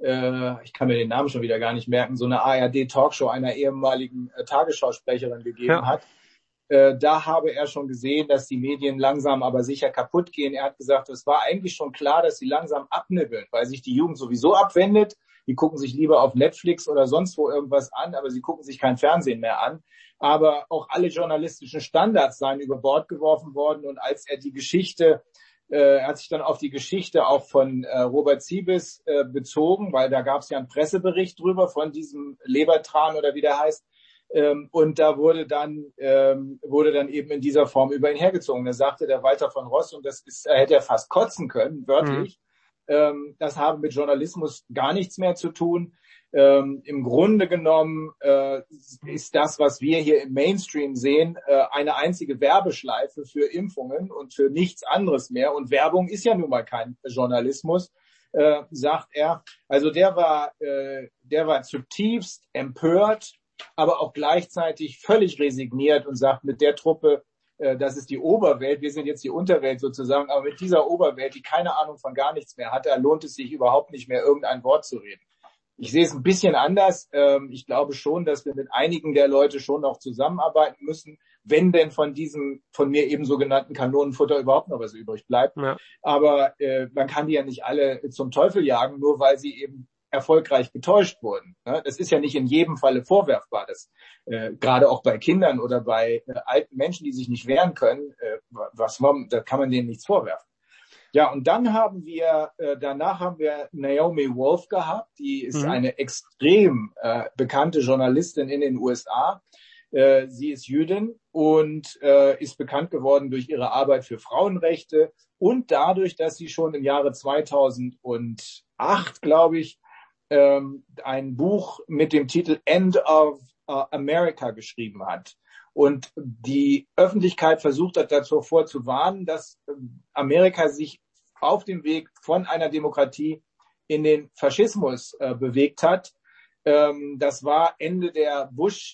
ich kann mir den Namen schon wieder gar nicht merken, so eine A R D-Talkshow einer ehemaligen äh, Tagesschausprecherin gegeben ja. hat. Äh, da habe er schon gesehen, dass die Medien langsam aber sicher kaputt gehen. Er hat gesagt, es war eigentlich schon klar, dass sie langsam abnibbeln, weil sich die Jugend sowieso abwendet. Die gucken sich lieber auf Netflix oder sonst wo irgendwas an, aber sie gucken sich kein Fernsehen mehr an. Aber auch alle journalistischen Standards seien über Bord geworfen worden. Und als er die Geschichte Er hat sich dann auf die Geschichte auch von äh, Robert Siebes äh, bezogen, weil da gab es ja einen Pressebericht drüber von diesem Lebertran oder wie der heißt. Ähm, und da wurde dann ähm, wurde dann eben in dieser Form über ihn hergezogen. Da sagte der Walter von Ross, und das ist, er hätte er fast kotzen können, wörtlich, mhm. ähm, das habe mit Journalismus gar nichts mehr zu tun. Ähm, Im Grunde genommen äh, ist das, was wir hier im Mainstream sehen, äh, eine einzige Werbeschleife für Impfungen und für nichts anderes mehr. Und Werbung ist ja nun mal kein Journalismus, äh, sagt er. Also der war, äh, der war zutiefst empört, aber auch gleichzeitig völlig resigniert und sagt, mit der Truppe, äh, das ist die Oberwelt, wir sind jetzt die Unterwelt sozusagen, aber mit dieser Oberwelt, die keine Ahnung von gar nichts mehr hat, da lohnt es sich überhaupt nicht mehr, irgendein Wort zu reden. Ich sehe es ein bisschen anders. Ich glaube schon, dass wir mit einigen der Leute schon noch zusammenarbeiten müssen, wenn denn von diesem von mir eben sogenannten Kanonenfutter überhaupt noch was übrig bleibt. Ja. Aber äh, man kann die ja nicht alle zum Teufel jagen, nur weil sie eben erfolgreich getäuscht wurden. Das ist ja nicht in jedem Falle vorwerfbar. Das, äh, gerade auch bei Kindern oder bei äh, alten Menschen, die sich nicht wehren können, äh, was, da kann man denen nichts vorwerfen. Ja, und dann haben wir, äh, danach haben wir Naomi Wolf gehabt, die ist mhm. eine extrem äh, bekannte Journalistin in den U S A. Äh, sie ist Jüdin und äh, ist bekannt geworden durch ihre Arbeit für Frauenrechte und dadurch, dass sie schon im Jahre zweitausendacht, glaube ich, ähm, ein Buch mit dem Titel End of uh, America geschrieben hat. Und die Öffentlichkeit versucht hat, dazu vorzuwarnen, dass Amerika sich auf dem Weg von einer Demokratie in den Faschismus äh, bewegt hat. Ähm, das war Ende der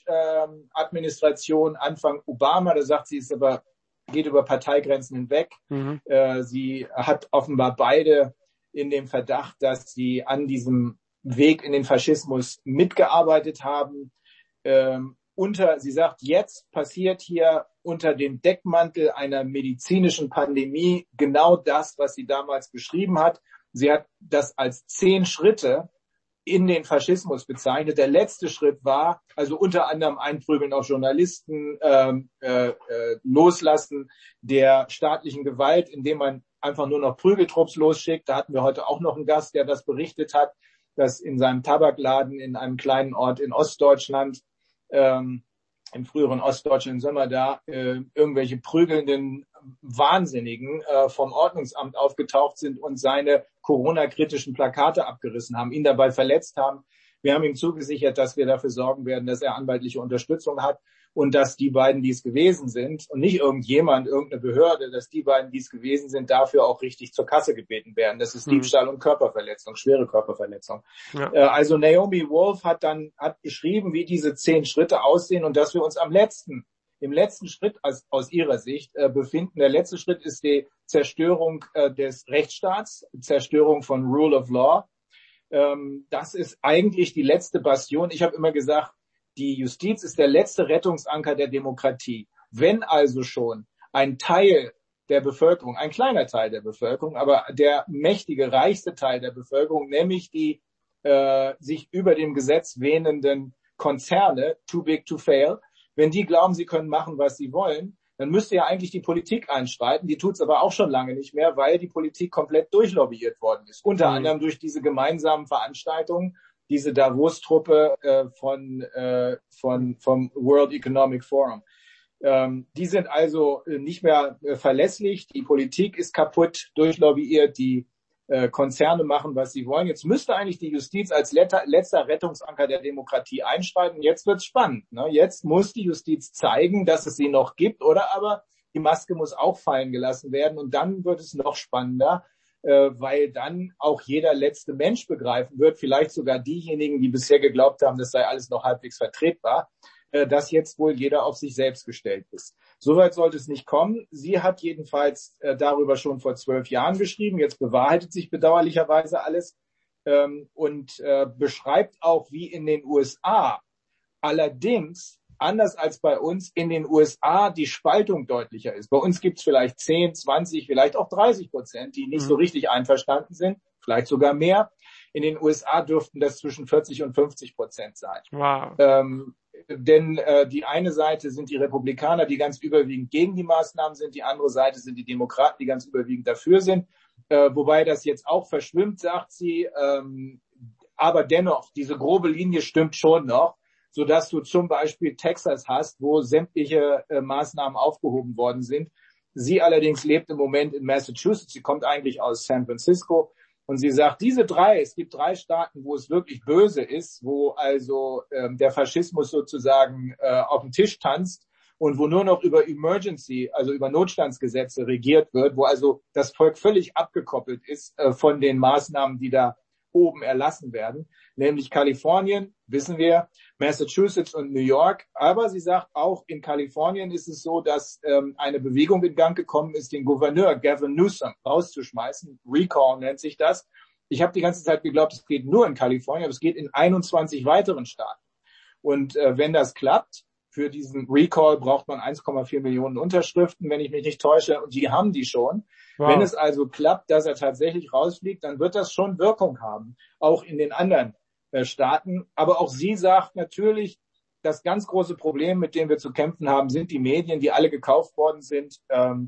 Bush-Administration, äh, Anfang Obama. Da sagt sie, es aber geht über Parteigrenzen hinweg. Mhm. Äh, sie hat offenbar beide in dem Verdacht, dass sie an diesem Weg in den Faschismus mitgearbeitet haben. Ähm, unter, sie sagt, jetzt passiert hier unter dem Deckmantel einer medizinischen Pandemie genau das, was sie damals beschrieben hat. Sie hat das als zehn Schritte in den Faschismus bezeichnet. Der letzte Schritt war also unter anderem Einprügeln auf Journalisten, ähm, äh, äh, Loslassen der staatlichen Gewalt, indem man einfach nur noch Prügeltrupps losschickt. Da hatten wir heute auch noch einen Gast, der das berichtet hat, dass in seinem Tabakladen in einem kleinen Ort in Ostdeutschland, ähm, im früheren Ostdeutschland sind wir da, äh, irgendwelche prügelnden Wahnsinnigen äh, vom Ordnungsamt aufgetaucht sind und seine Corona-kritischen Plakate abgerissen haben, ihn dabei verletzt haben. Wir haben ihm zugesichert, dass wir dafür sorgen werden, dass er anwaltliche Unterstützung hat und dass die beiden, die es gewesen sind, und nicht irgendjemand, irgendeine Behörde, dass die beiden, die es gewesen sind, dafür auch richtig zur Kasse gebeten werden. Das ist mhm. Diebstahl und Körperverletzung, schwere Körperverletzung. Ja. Äh, also Naomi Wolf hat dann hat beschrieben, wie diese zehn Schritte aussehen und dass wir uns am letzten im letzten Schritt aus, aus ihrer Sicht äh, befinden. Der letzte Schritt ist die Zerstörung äh, des Rechtsstaats, Zerstörung von Rule of Law. Ähm, das ist eigentlich die letzte Bastion. Ich habe immer gesagt, die Justiz ist der letzte Rettungsanker der Demokratie. Wenn also schon ein Teil der Bevölkerung, ein kleiner Teil der Bevölkerung, aber der mächtige, reichste Teil der Bevölkerung, nämlich die äh, sich über dem Gesetz wähnenden Konzerne, too big to fail, wenn die glauben, sie können machen, was sie wollen, dann müsste ja eigentlich die Politik einschreiten. Die tut es aber auch schon lange nicht mehr, weil die Politik komplett durchlobbyiert worden ist. Unter mhm. anderem durch diese gemeinsamen Veranstaltungen, diese Davos-Truppe äh, von, äh, von, vom World Economic Forum. Ähm, die sind also nicht mehr äh, verlässlich. Die Politik ist kaputt, durchlobbyiert. Die äh, Konzerne machen, was sie wollen. Jetzt müsste eigentlich die Justiz als letzter, letzter Rettungsanker der Demokratie einschreiten. Jetzt wird's spannend. Ne? Jetzt muss die Justiz zeigen, dass es sie noch gibt, oder aber die Maske muss auch fallen gelassen werden. Und dann wird es noch spannender, äh, weil dann auch jeder letzte Mensch begreifen wird, vielleicht sogar diejenigen, die bisher geglaubt haben, das sei alles noch halbwegs vertretbar, äh, dass jetzt wohl jeder auf sich selbst gestellt ist. Soweit sollte es nicht kommen. Sie hat jedenfalls äh, darüber schon vor zwölf Jahren geschrieben. Jetzt bewahrheitet sich bedauerlicherweise alles ähm, und äh, beschreibt auch, wie in den U S A allerdings, anders als bei uns, in den U S A die Spaltung deutlicher ist. Bei uns gibt es vielleicht zehn, zwanzig, vielleicht auch dreißig Prozent, die nicht mhm. so richtig einverstanden sind, vielleicht sogar mehr. In den U S A dürften das zwischen vierzig und fünfzig Prozent sein. Wow. Ähm, denn äh, die eine Seite sind die Republikaner, die ganz überwiegend gegen die Maßnahmen sind, die andere Seite sind die Demokraten, die ganz überwiegend dafür sind. Äh, wobei das jetzt auch verschwimmt, sagt sie. Ähm, aber dennoch, diese grobe Linie stimmt schon noch, sodass du zum Beispiel Texas hast, wo sämtliche äh, Maßnahmen aufgehoben worden sind. Sie allerdings lebt im Moment in Massachusetts. Sie kommt eigentlich aus San Francisco. Und sie sagt, diese drei, es gibt drei Staaten, wo es wirklich böse ist, wo also ähm, der Faschismus sozusagen äh, auf dem Tisch tanzt und wo nur noch über Emergency, also über Notstandsgesetze regiert wird, wo also das Volk völlig abgekoppelt ist äh, von den Maßnahmen, die da oben erlassen werden, nämlich Kalifornien, wissen wir, Massachusetts und New York. Aber sie sagt, auch in Kalifornien ist es so, dass ähm, eine Bewegung in Gang gekommen ist, den Gouverneur Gavin Newsom rauszuschmeißen. Recall nennt sich das. Ich habe die ganze Zeit geglaubt, es geht nur in Kalifornien, aber es geht in einundzwanzig weiteren Staaten. Und äh, wenn das klappt, für diesen Recall braucht man eins Komma vier Millionen Unterschriften, wenn ich mich nicht täusche, und die haben die schon. Wow. Wenn es also klappt, dass er tatsächlich rausfliegt, dann wird das schon Wirkung haben, auch in den anderen äh, Staaten. Aber auch sie sagt natürlich, das ganz große Problem, mit dem wir zu kämpfen haben, sind die Medien, die alle gekauft worden sind ähm,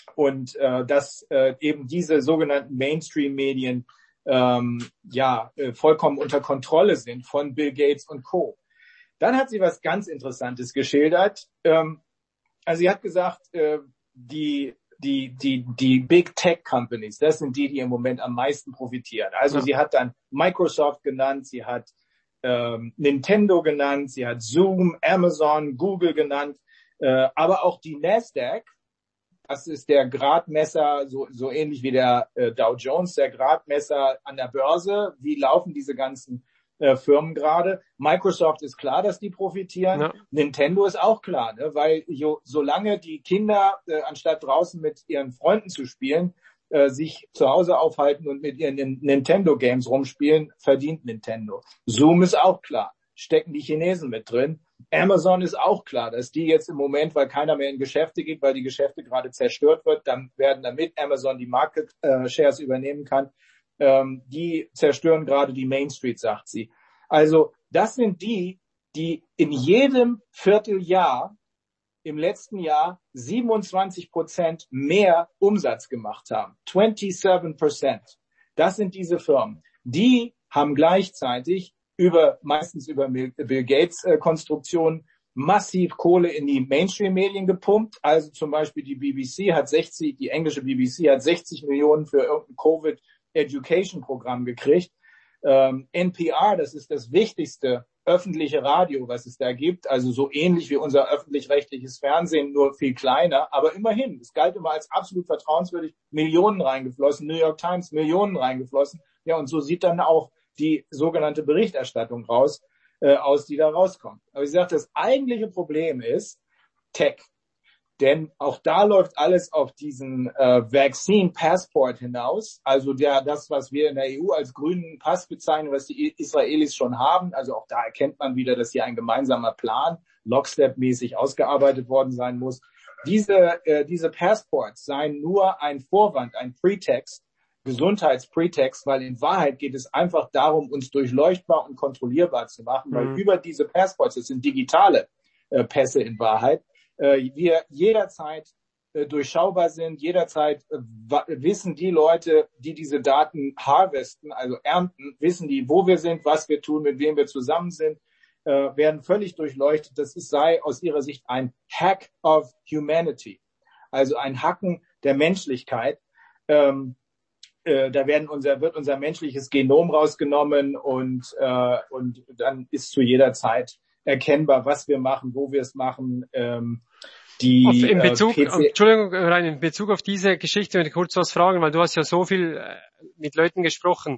und äh, dass äh, eben diese sogenannten Mainstream-Medien ähm, ja äh, vollkommen unter Kontrolle sind von Bill Gates und Co. Dann hat sie was ganz Interessantes geschildert. Ähm, also sie hat gesagt, äh, die die die die Big Tech Companies, das sind die, die im Moment am meisten profitieren. Also Ja. sie hat dann Microsoft genannt, sie hat ähm, Nintendo genannt, sie hat Zoom, Amazon, Google genannt, äh, aber auch die Nasdaq. Das ist der Gradmesser, so, so ähnlich wie der äh, Dow Jones, der Gradmesser an der Börse. Wie laufen diese ganzen äh, Firmen gerade? Microsoft ist klar, dass die profitieren. Ja. Nintendo ist auch klar, ne? Weil jo, solange die Kinder, äh, anstatt draußen mit ihren Freunden zu spielen, äh, sich zu Hause aufhalten und mit ihren Nintendo-Games rumspielen, verdient Nintendo. Zoom ist auch klar. Stecken die Chinesen mit drin. Amazon ist auch klar, dass die jetzt im Moment, weil keiner mehr in Geschäfte geht, weil die Geschäfte gerade zerstört wird, dann werden damit Amazon die Market äh, Shares übernehmen kann. Ähm, die zerstören gerade die Main Street, sagt sie. Also das sind die, die in jedem Vierteljahr im letzten Jahr siebenundzwanzig Prozent mehr Umsatz gemacht haben. siebenundzwanzig Prozent. Das sind diese Firmen. Die haben gleichzeitig über, meistens über Bill Gates äh, Konstruktion, massiv Kohle in die Mainstream-Medien gepumpt. Also zum Beispiel die B B C hat sechzig, die englische B B C hat sechzig Millionen für irgendein Covid-Education-Programm gekriegt. Ähm, N P R, das ist das wichtigste öffentliche Radio, was es da gibt. Also so ähnlich wie unser öffentlich-rechtliches Fernsehen, nur viel kleiner. Aber immerhin, es galt immer als absolut vertrauenswürdig. Millionen reingeflossen, New York Times Millionen reingeflossen. Ja, und so sieht dann auch die sogenannte Berichterstattung raus, äh, aus, die da rauskommt. Aber ich sage, das eigentliche Problem ist Tech. Denn auch da läuft alles auf diesen äh, Vaccine Passport hinaus. Also der, das, was wir in der E U als grünen Pass bezeichnen, was die Israelis schon haben. Also auch da erkennt man wieder, dass hier ein gemeinsamer Plan Lockstep-mäßig ausgearbeitet worden sein muss. Diese, äh, diese Passports seien nur ein Vorwand, ein Pretext, Gesundheitsprätext, weil in Wahrheit geht es einfach darum, uns durchleuchtbar und kontrollierbar zu machen, weil Mhm. über diese Passports, das sind digitale äh, Pässe in Wahrheit, äh, wir jederzeit äh, durchschaubar sind, jederzeit äh, wissen die Leute, die diese Daten harvesten, also ernten, wissen die, wo wir sind, was wir tun, mit wem wir zusammen sind, äh, werden völlig durchleuchtet. Das ist, sei aus ihrer Sicht ein Hack of Humanity, also ein Hacken der Menschlichkeit. Ähm, Da werden unser, wird unser menschliches Genom rausgenommen und, äh, und dann ist zu jeder Zeit erkennbar, was wir machen, wo wir es machen. Ähm, die Auf, in Bezug, äh, P C Entschuldigung, rein in Bezug auf diese Geschichte möchte ich kurz was fragen, weil du hast ja so viel äh, mit Leuten gesprochen.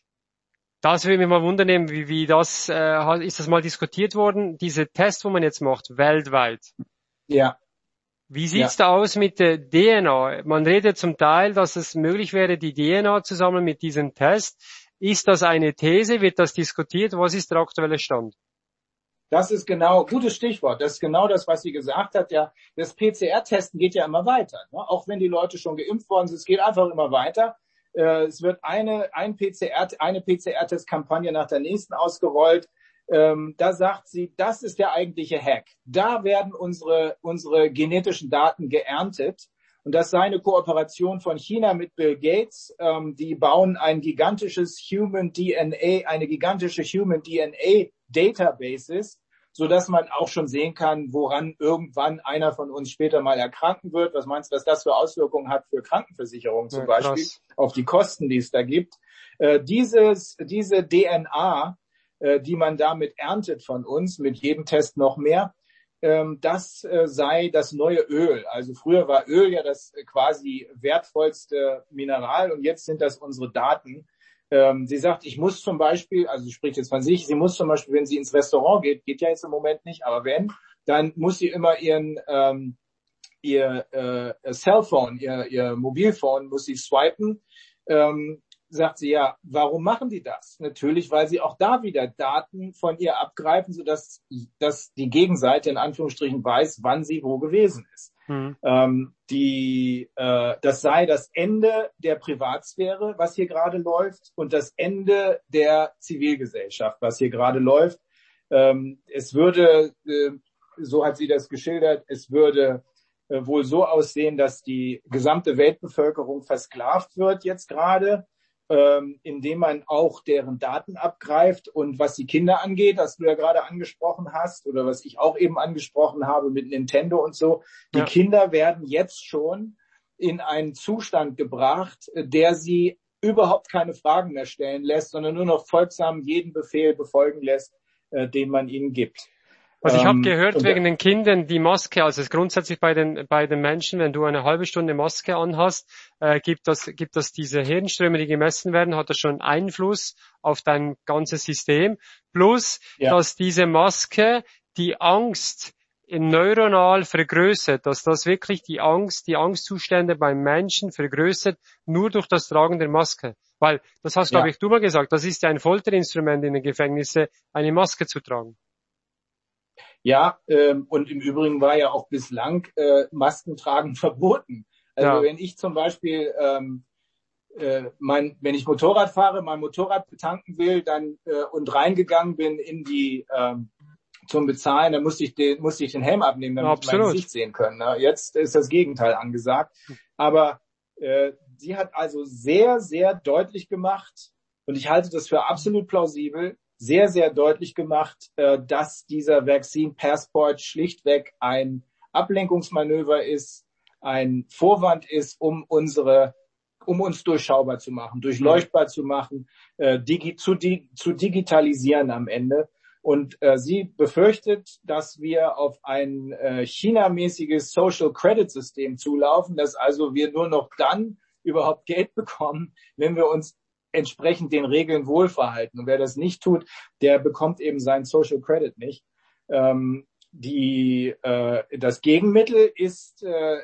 Das würde mich mal wundern, wie, wie das, äh, ist das mal diskutiert worden, diese Tests, wo man jetzt macht, weltweit? Ja. Wie sieht's Ja. da aus mit der D N A? Man redet zum Teil, dass es möglich wäre, die D N A zusammen mit diesem Test. Ist das eine These? Wird das diskutiert? Was ist der aktuelle Stand? Das ist genau, gutes Stichwort. Das ist genau das, was sie gesagt hat. Ja, das P C R-Testen geht ja immer weiter. Ne? Auch wenn die Leute schon geimpft worden sind, es geht einfach immer weiter. Äh, es wird eine, ein P C R, eine P C R-Testkampagne nach der nächsten ausgerollt. Ähm, da sagt sie, das ist der eigentliche Hack. Da werden unsere, unsere genetischen Daten geerntet. Und das sei eine Kooperation von China mit Bill Gates. Ähm, die bauen ein gigantisches Human D N A, eine gigantische Human D N A Databases, so dass man auch schon sehen kann, woran irgendwann einer von uns später mal erkranken wird. Was meinst du, was das für Auswirkungen hat für Krankenversicherungen zum Ja, Beispiel, krass. auf die Kosten, die es da gibt? Äh, dieses, diese D N A, äh, die man damit erntet von uns, mit jedem Test noch mehr, ähm, das äh, sei das neue Öl. Also früher war Öl ja das äh, quasi wertvollste Mineral und jetzt sind das unsere Daten. Ähm, sie sagt, ich muss zum Beispiel, also sie spricht jetzt von sich, sie muss zum Beispiel, wenn sie ins Restaurant geht, geht ja jetzt im Moment nicht, aber wenn, dann muss sie immer ihren ähm, ihr äh, Cellphone, ihr, ihr Mobilphone muss sie swipen. Ähm, sagt sie, ja, warum machen die das? Natürlich, weil sie auch da wieder Daten von ihr abgreifen, sodass dass die Gegenseite in Anführungsstrichen weiß, wann sie wo gewesen ist. Mhm. Ähm, die, äh, das sei das Ende der Privatsphäre, was hier gerade läuft, und das Ende der Zivilgesellschaft, was hier gerade läuft. Ähm, es würde, äh, so hat sie das geschildert, es würde äh, wohl so aussehen, dass die gesamte Weltbevölkerung versklavt wird jetzt gerade, ähm, indem man auch deren Daten abgreift. Und was die Kinder angeht, was du ja gerade angesprochen hast oder was ich auch eben angesprochen habe mit Nintendo und so, die Ja. Kinder werden jetzt schon in einen Zustand gebracht, der sie überhaupt keine Fragen mehr stellen lässt, sondern nur noch folgsam jeden Befehl befolgen lässt, äh, den man ihnen gibt. Also ich habe Ähm, gehört und wegen den Kindern die Maske, also es ist grundsätzlich bei den bei den Menschen, wenn du eine halbe Stunde Maske anhast, äh, gibt das gibt das diese Hirnströme, die gemessen werden, hat das schon Einfluss auf dein ganzes System. Plus, ja, dass diese Maske die Angst in neuronal vergrößert, dass das wirklich die Angst, die Angstzustände beim Menschen vergrößert, nur durch das Tragen der Maske. Weil, das hast, glaube ja. ich, du mal gesagt, das ist ja ein Folterinstrument in den Gefängnissen, eine Maske zu tragen. Ja, ähm, und im Übrigen war ja auch bislang äh, Maskentragen verboten. Also Ja, wenn ich zum Beispiel ähm, äh, mein, wenn ich Motorrad fahre, mein Motorrad betanken will, dann äh, und reingegangen bin in die ähm, zum Bezahlen, dann musste ich den musste ich den Helm abnehmen, damit sie mein absolut. Gesicht sehen können. Ne? Jetzt ist das Gegenteil angesagt. Aber äh, sie hat also sehr, sehr deutlich gemacht, und ich halte das für absolut plausibel, sehr, sehr deutlich gemacht, äh, dass dieser Vaccine Passport schlichtweg ein Ablenkungsmanöver ist, ein Vorwand ist, um unsere um uns durchschaubar zu machen, durchleuchtbar zu machen, äh, digi zu, di zu digitalisieren am Ende. Und äh, sie befürchtet, dass wir auf ein äh, China-mäßiges Social Credit System zulaufen, dass also wir nur noch dann überhaupt Geld bekommen, wenn wir uns entsprechend den Regeln wohlverhalten. Und wer das nicht tut, der bekommt eben sein Social Credit nicht. Ähm, die, äh, das Gegenmittel ist äh,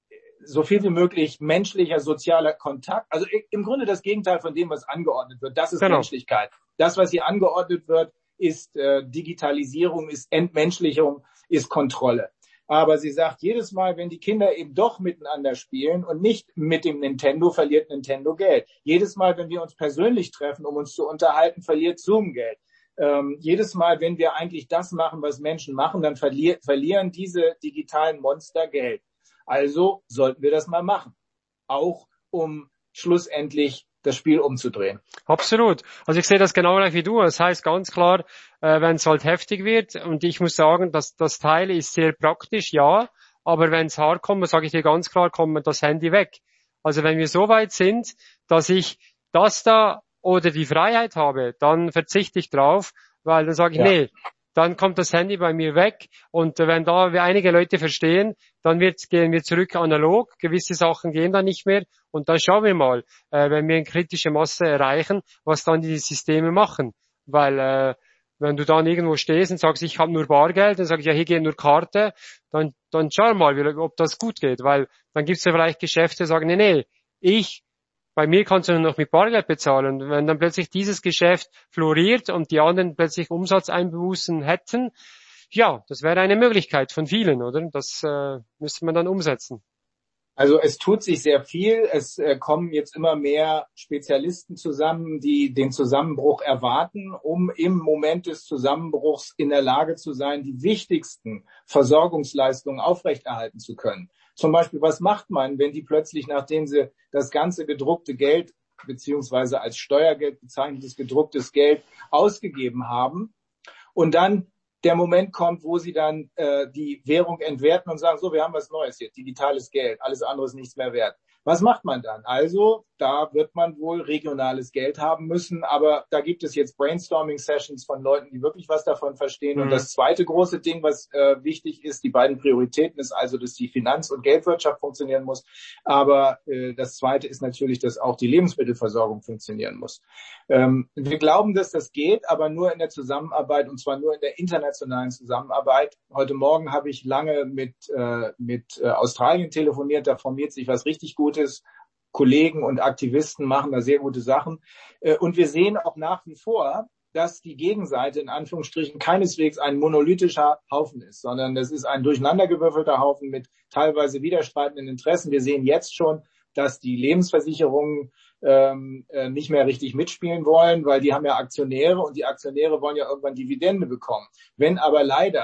so viel wie möglich menschlicher, sozialer Kontakt. Also im Grunde das Gegenteil von dem, was angeordnet wird. Das ist Genau. Menschlichkeit. Das, was hier angeordnet wird, ist äh, Digitalisierung, ist Entmenschlichung, ist Kontrolle. Aber sie sagt, jedes Mal, wenn die Kinder eben doch miteinander spielen und nicht mit dem Nintendo, verliert Nintendo Geld. Jedes Mal, wenn wir uns persönlich treffen, um uns zu unterhalten, verliert Zoom Geld. Ähm, jedes Mal, wenn wir eigentlich das machen, was Menschen machen, dann verlier verlieren diese digitalen Monster Geld. Also sollten wir das mal machen. Auch um schlussendlich das Spiel umzudrehen. Absolut. Also ich sehe das genau gleich wie du. Das heißt ganz klar, äh, wenn es halt heftig wird, und ich muss sagen, dass das Teil ist sehr praktisch, ja, aber wenn es hart kommt, sage ich dir ganz klar, kommt das Handy weg. Also wenn wir so weit sind, dass ich das da oder die Freiheit habe, dann verzichte ich drauf, weil dann sage ich, Ja. nee, dann kommt das Handy bei mir weg, und äh, wenn da einige Leute verstehen, dann wird, gehen wir zurück analog, gewisse Sachen gehen dann nicht mehr, und dann schauen wir mal, äh, wenn wir eine kritische Masse erreichen, was dann die Systeme machen. Weil äh, wenn du dann irgendwo stehst und sagst, ich habe nur Bargeld, dann sage ich, ja, hier geht nur Karte, dann, dann schau mal, wie, ob das gut geht, weil dann gibt es ja vielleicht Geschäfte, die sagen, nee, nee, ich bei mir kannst du nur noch mit Bargeld bezahlen. Und wenn dann plötzlich dieses Geschäft floriert und die anderen plötzlich Umsatzeinbußen hätten, ja, das wäre eine Möglichkeit von vielen, oder? Das äh, müsste man dann umsetzen. Also es tut sich sehr viel. Es äh, kommen jetzt immer mehr Spezialisten zusammen, die den Zusammenbruch erwarten, um im Moment des Zusammenbruchs in der Lage zu sein, die wichtigsten Versorgungsleistungen aufrechterhalten zu können. Zum Beispiel, was macht man, wenn die plötzlich, nachdem sie das ganze gedruckte Geld beziehungsweise als Steuergeld bezeichnetes gedrucktes Geld ausgegeben haben und dann der Moment kommt, wo sie dann äh, die Währung entwerten und sagen, so, wir haben was Neues hier, digitales Geld, alles andere ist nichts mehr wert. Was macht man dann? Also, da wird man wohl regionales Geld haben müssen, aber da gibt es jetzt Brainstorming-Sessions von Leuten, die wirklich was davon verstehen. Mhm. Und das zweite große Ding, was äh, wichtig ist, die beiden Prioritäten ist also, dass die Finanz- und Geldwirtschaft funktionieren muss, aber äh, das zweite ist natürlich, dass auch die Lebensmittelversorgung funktionieren muss. Ähm, wir glauben, dass das geht, aber nur in der Zusammenarbeit, und zwar nur in der internationalen Zusammenarbeit. Heute Morgen habe ich lange mit, äh, mit äh, Australien telefoniert, da formiert sich was richtig Gutes. Kollegen und Aktivisten machen da sehr gute Sachen. Und wir sehen auch nach wie vor, dass die Gegenseite in Anführungsstrichen keineswegs ein monolithischer Haufen ist, sondern das ist ein durcheinandergewürfelter Haufen mit teilweise widerstreitenden Interessen. Wir sehen jetzt schon, dass die Lebensversicherungen ähm, nicht mehr richtig mitspielen wollen, weil die haben ja Aktionäre und die Aktionäre wollen ja irgendwann Dividende bekommen. Wenn aber leider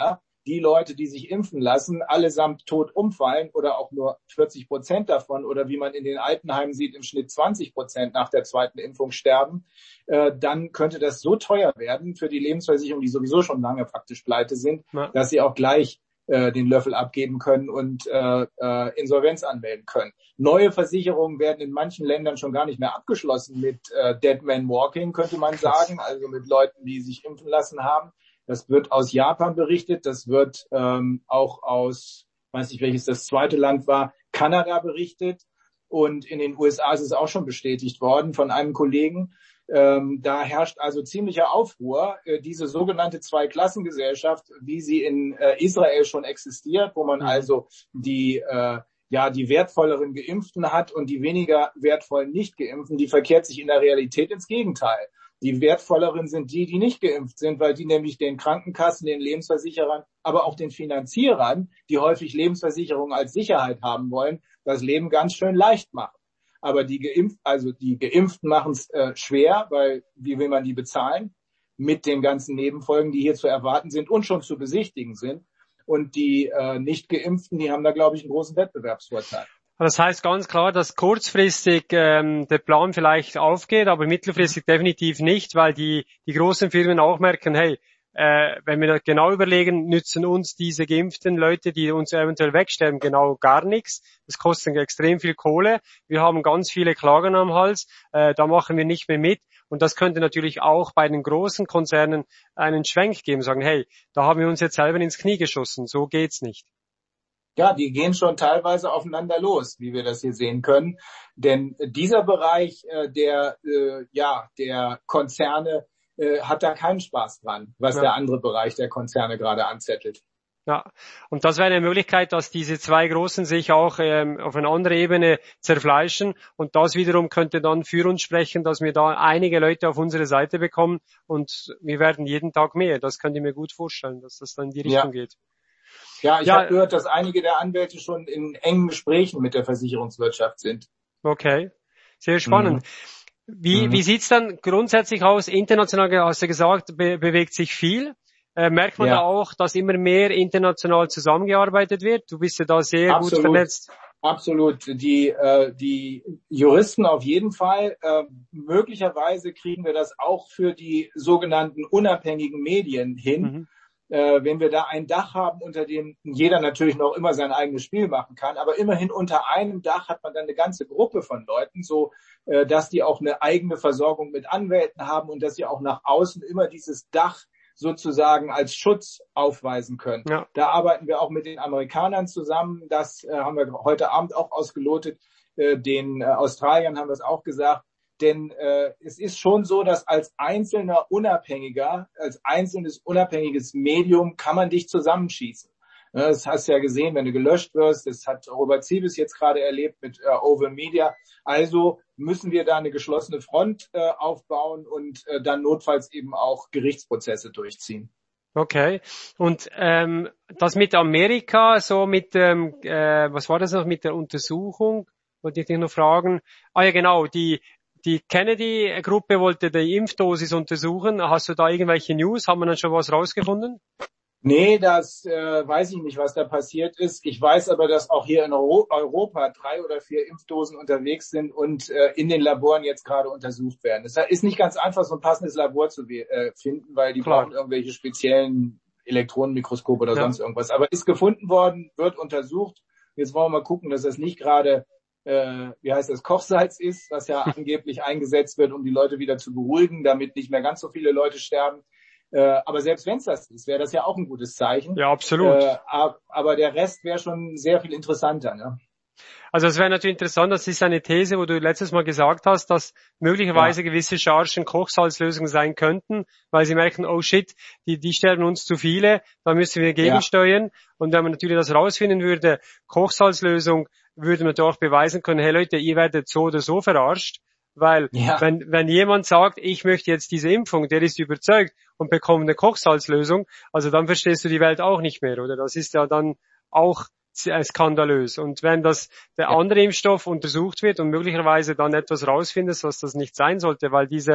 die Leute, die sich impfen lassen, allesamt tot umfallen oder auch nur vierzig Prozent davon oder wie man in den Altenheimen sieht, im Schnitt zwanzig Prozent nach der zweiten Impfung sterben, äh, dann könnte das so teuer werden für die Lebensversicherungen, die sowieso schon lange faktisch pleite sind, Ja. dass sie auch gleich äh, den Löffel abgeben können und äh, äh, Insolvenz anmelden können. Neue Versicherungen werden in manchen Ländern schon gar nicht mehr abgeschlossen mit äh, Dead Man Walking, könnte man sagen, also mit Leuten, die sich impfen lassen haben. Das wird aus Japan berichtet, das wird ähm, auch aus, weiß nicht welches das zweite Land war, Kanada berichtet. Und in den U S A ist es auch schon bestätigt worden von einem Kollegen. Ähm, da herrscht also ziemlicher Aufruhr. Äh, diese sogenannte Zweiklassengesellschaft, wie sie in äh, Israel schon existiert, wo man mhm. also die äh, ja die wertvolleren Geimpften hat und die weniger wertvollen Nicht-Geimpften, die verkehrt sich in der Realität ins Gegenteil. Die wertvolleren sind die, die nicht geimpft sind, weil die nämlich den Krankenkassen, den Lebensversicherern, aber auch den Finanzierern, die häufig Lebensversicherungen als Sicherheit haben wollen, das Leben ganz schön leicht machen. Aber die geimpft, also die Geimpften machen es äh, schwer, weil wie will man die bezahlen? Mit den ganzen Nebenfolgen, die hier zu erwarten sind und schon zu besichtigen sind. Und die äh, Nicht-Geimpften, die haben da, glaube ich, einen großen Wettbewerbsvorteil. Das heißt ganz klar, dass kurzfristig ähm, der Plan vielleicht aufgeht, aber mittelfristig definitiv nicht, weil die die großen Firmen auch merken, hey, äh, wenn wir genau überlegen, nützen uns diese geimpften Leute, die uns eventuell wegsterben, genau gar nichts. Das kostet extrem viel Kohle. Wir haben ganz viele Klagen am Hals. Äh, da machen wir nicht mehr mit. Und das könnte natürlich auch bei den großen Konzernen einen Schwenk geben, sagen, hey, da haben wir uns jetzt selber ins Knie geschossen. So geht's nicht. Ja, die gehen schon teilweise aufeinander los, wie wir das hier sehen können. Denn dieser Bereich äh, der äh, ja der Konzerne äh, hat da keinen Spaß dran, was ja. der andere Bereich der Konzerne gerade anzettelt. Ja, und das wäre eine Möglichkeit, dass diese zwei Großen sich auch ähm, auf eine andere Ebene zerfleischen. Und das wiederum könnte dann für uns sprechen, dass wir da einige Leute auf unsere Seite bekommen und wir werden jeden Tag mehr. Das könnte ich mir gut vorstellen, dass das dann in die Richtung ja. geht. Ja, ich ja, habe gehört, dass einige der Anwälte schon in engen Gesprächen mit der Versicherungswirtschaft sind. Okay, sehr spannend. Mhm. Wie, mhm. wie sieht's dann grundsätzlich aus? International, hast du gesagt, be- bewegt sich viel. Äh, merkt man ja. da auch, dass immer mehr international zusammengearbeitet wird? Du bist ja da sehr Absolut. gut vernetzt. Absolut. Die, äh, die Juristen auf jeden Fall. Äh, möglicherweise kriegen wir das auch für die sogenannten unabhängigen Medien hin. Mhm. Äh, wenn wir da ein Dach haben, unter dem jeder natürlich noch immer sein eigenes Spiel machen kann, aber immerhin unter einem Dach hat man dann eine ganze Gruppe von Leuten, so äh, dass die auch eine eigene Versorgung mit Anwälten haben und dass sie auch nach außen immer dieses Dach sozusagen als Schutz aufweisen können. Ja. Da arbeiten wir auch mit den Amerikanern zusammen. Das äh, haben wir heute Abend auch ausgelotet. Äh, den äh, Australiern haben wir es auch gesagt. Denn äh, es ist schon so, dass als einzelner Unabhängiger, als einzelnes unabhängiges Medium kann man dich zusammenschießen. Das hast du ja gesehen, wenn du gelöscht wirst. Das hat Robert Ziebes jetzt gerade erlebt mit äh, Oval Media. Also müssen wir da eine geschlossene Front äh, aufbauen und äh, dann notfalls eben auch Gerichtsprozesse durchziehen. Okay. Und ähm, das mit Amerika, so mit ähm, äh, was war das noch mit der Untersuchung? Wollte ich dich noch fragen. Ah ja, genau, die Die Kennedy-Gruppe wollte die Impfdosis untersuchen. Hast du da irgendwelche News? Haben wir dann schon was rausgefunden? Nee, das äh, weiß ich nicht, was da passiert ist. Ich weiß aber, dass auch hier in Euro- Europa drei oder vier Impfdosen unterwegs sind und äh, in den Laboren jetzt gerade untersucht werden. Es ist nicht ganz einfach, so ein passendes Labor zu äh, finden, weil die Klar. brauchen irgendwelche speziellen Elektronenmikroskope oder ja. sonst irgendwas. Aber ist gefunden worden, wird untersucht. Jetzt wollen wir mal gucken, dass das nicht gerade Äh, wie heißt das, Kochsalz ist, was ja angeblich eingesetzt wird, um die Leute wieder zu beruhigen, damit nicht mehr ganz so viele Leute sterben. Äh, aber selbst wenn es das ist, wäre das ja auch ein gutes Zeichen. Ja, absolut. Äh, ab, aber der Rest wäre schon sehr viel interessanter, ne? Also es wäre natürlich interessant, das ist eine These, wo du letztes Mal gesagt hast, dass möglicherweise ja. gewisse Chargen Kochsalzlösungen sein könnten, weil sie merken, oh shit, die, die sterben uns zu viele, da müssen wir gegensteuern. Ja. Und wenn man natürlich das rausfinden würde, Kochsalzlösung, würde man doch beweisen können, hey Leute, ihr werdet so oder so verarscht, weil ja. wenn wenn jemand sagt, ich möchte jetzt diese Impfung, der ist überzeugt und bekommt eine Kochsalzlösung, also dann verstehst du die Welt auch nicht mehr, oder? Das ist ja dann auch skandalös. Und wenn das der ja. andere Impfstoff untersucht wird und möglicherweise dann etwas rausfindest, was das nicht sein sollte, weil diese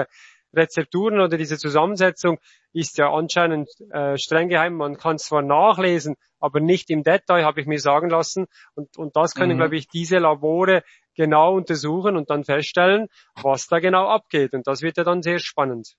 Rezepturen oder diese Zusammensetzung ist ja anscheinend äh, streng geheim. Man kann zwar nachlesen, aber nicht im Detail, habe ich mir sagen lassen. Und, und das können, Mhm. glaube ich, diese Labore genau untersuchen und dann feststellen, was da genau abgeht. Und das wird ja dann sehr spannend.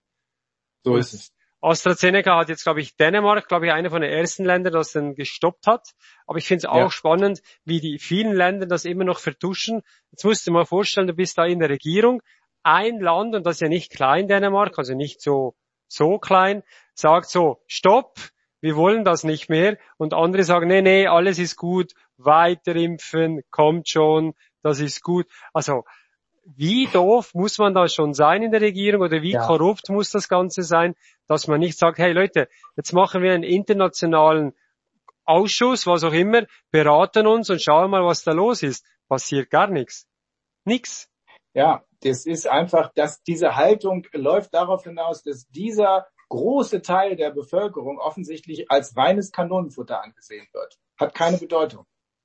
So Und ist es. AstraZeneca hat jetzt, glaube ich, Dänemark, glaube ich, einer von den ersten Ländern, das dann gestoppt hat. Aber ich finde es auch Ja. spannend, wie die vielen Länder das immer noch vertuschen. Jetzt musst du dir mal vorstellen, du bist da in der Regierung. Ein Land, und das ist ja nicht klein, Dänemark, also nicht so, so klein, sagt so, stopp, wir wollen das nicht mehr. Und andere sagen, nee, nee, alles ist gut, weiterimpfen, kommt schon, das ist gut. Also, wie doof muss man da schon sein in der Regierung oder wie Ja. korrupt muss das Ganze sein, dass man nicht sagt, hey Leute, jetzt machen wir einen internationalen Ausschuss, was auch immer, beraten uns und schauen mal, was da los ist. Passiert gar nichts. Nix. Ja, das ist einfach, dass diese Haltung läuft darauf hinaus, dass dieser große Teil der Bevölkerung offensichtlich als reines Kanonenfutter angesehen wird. Hat keine Bedeutung.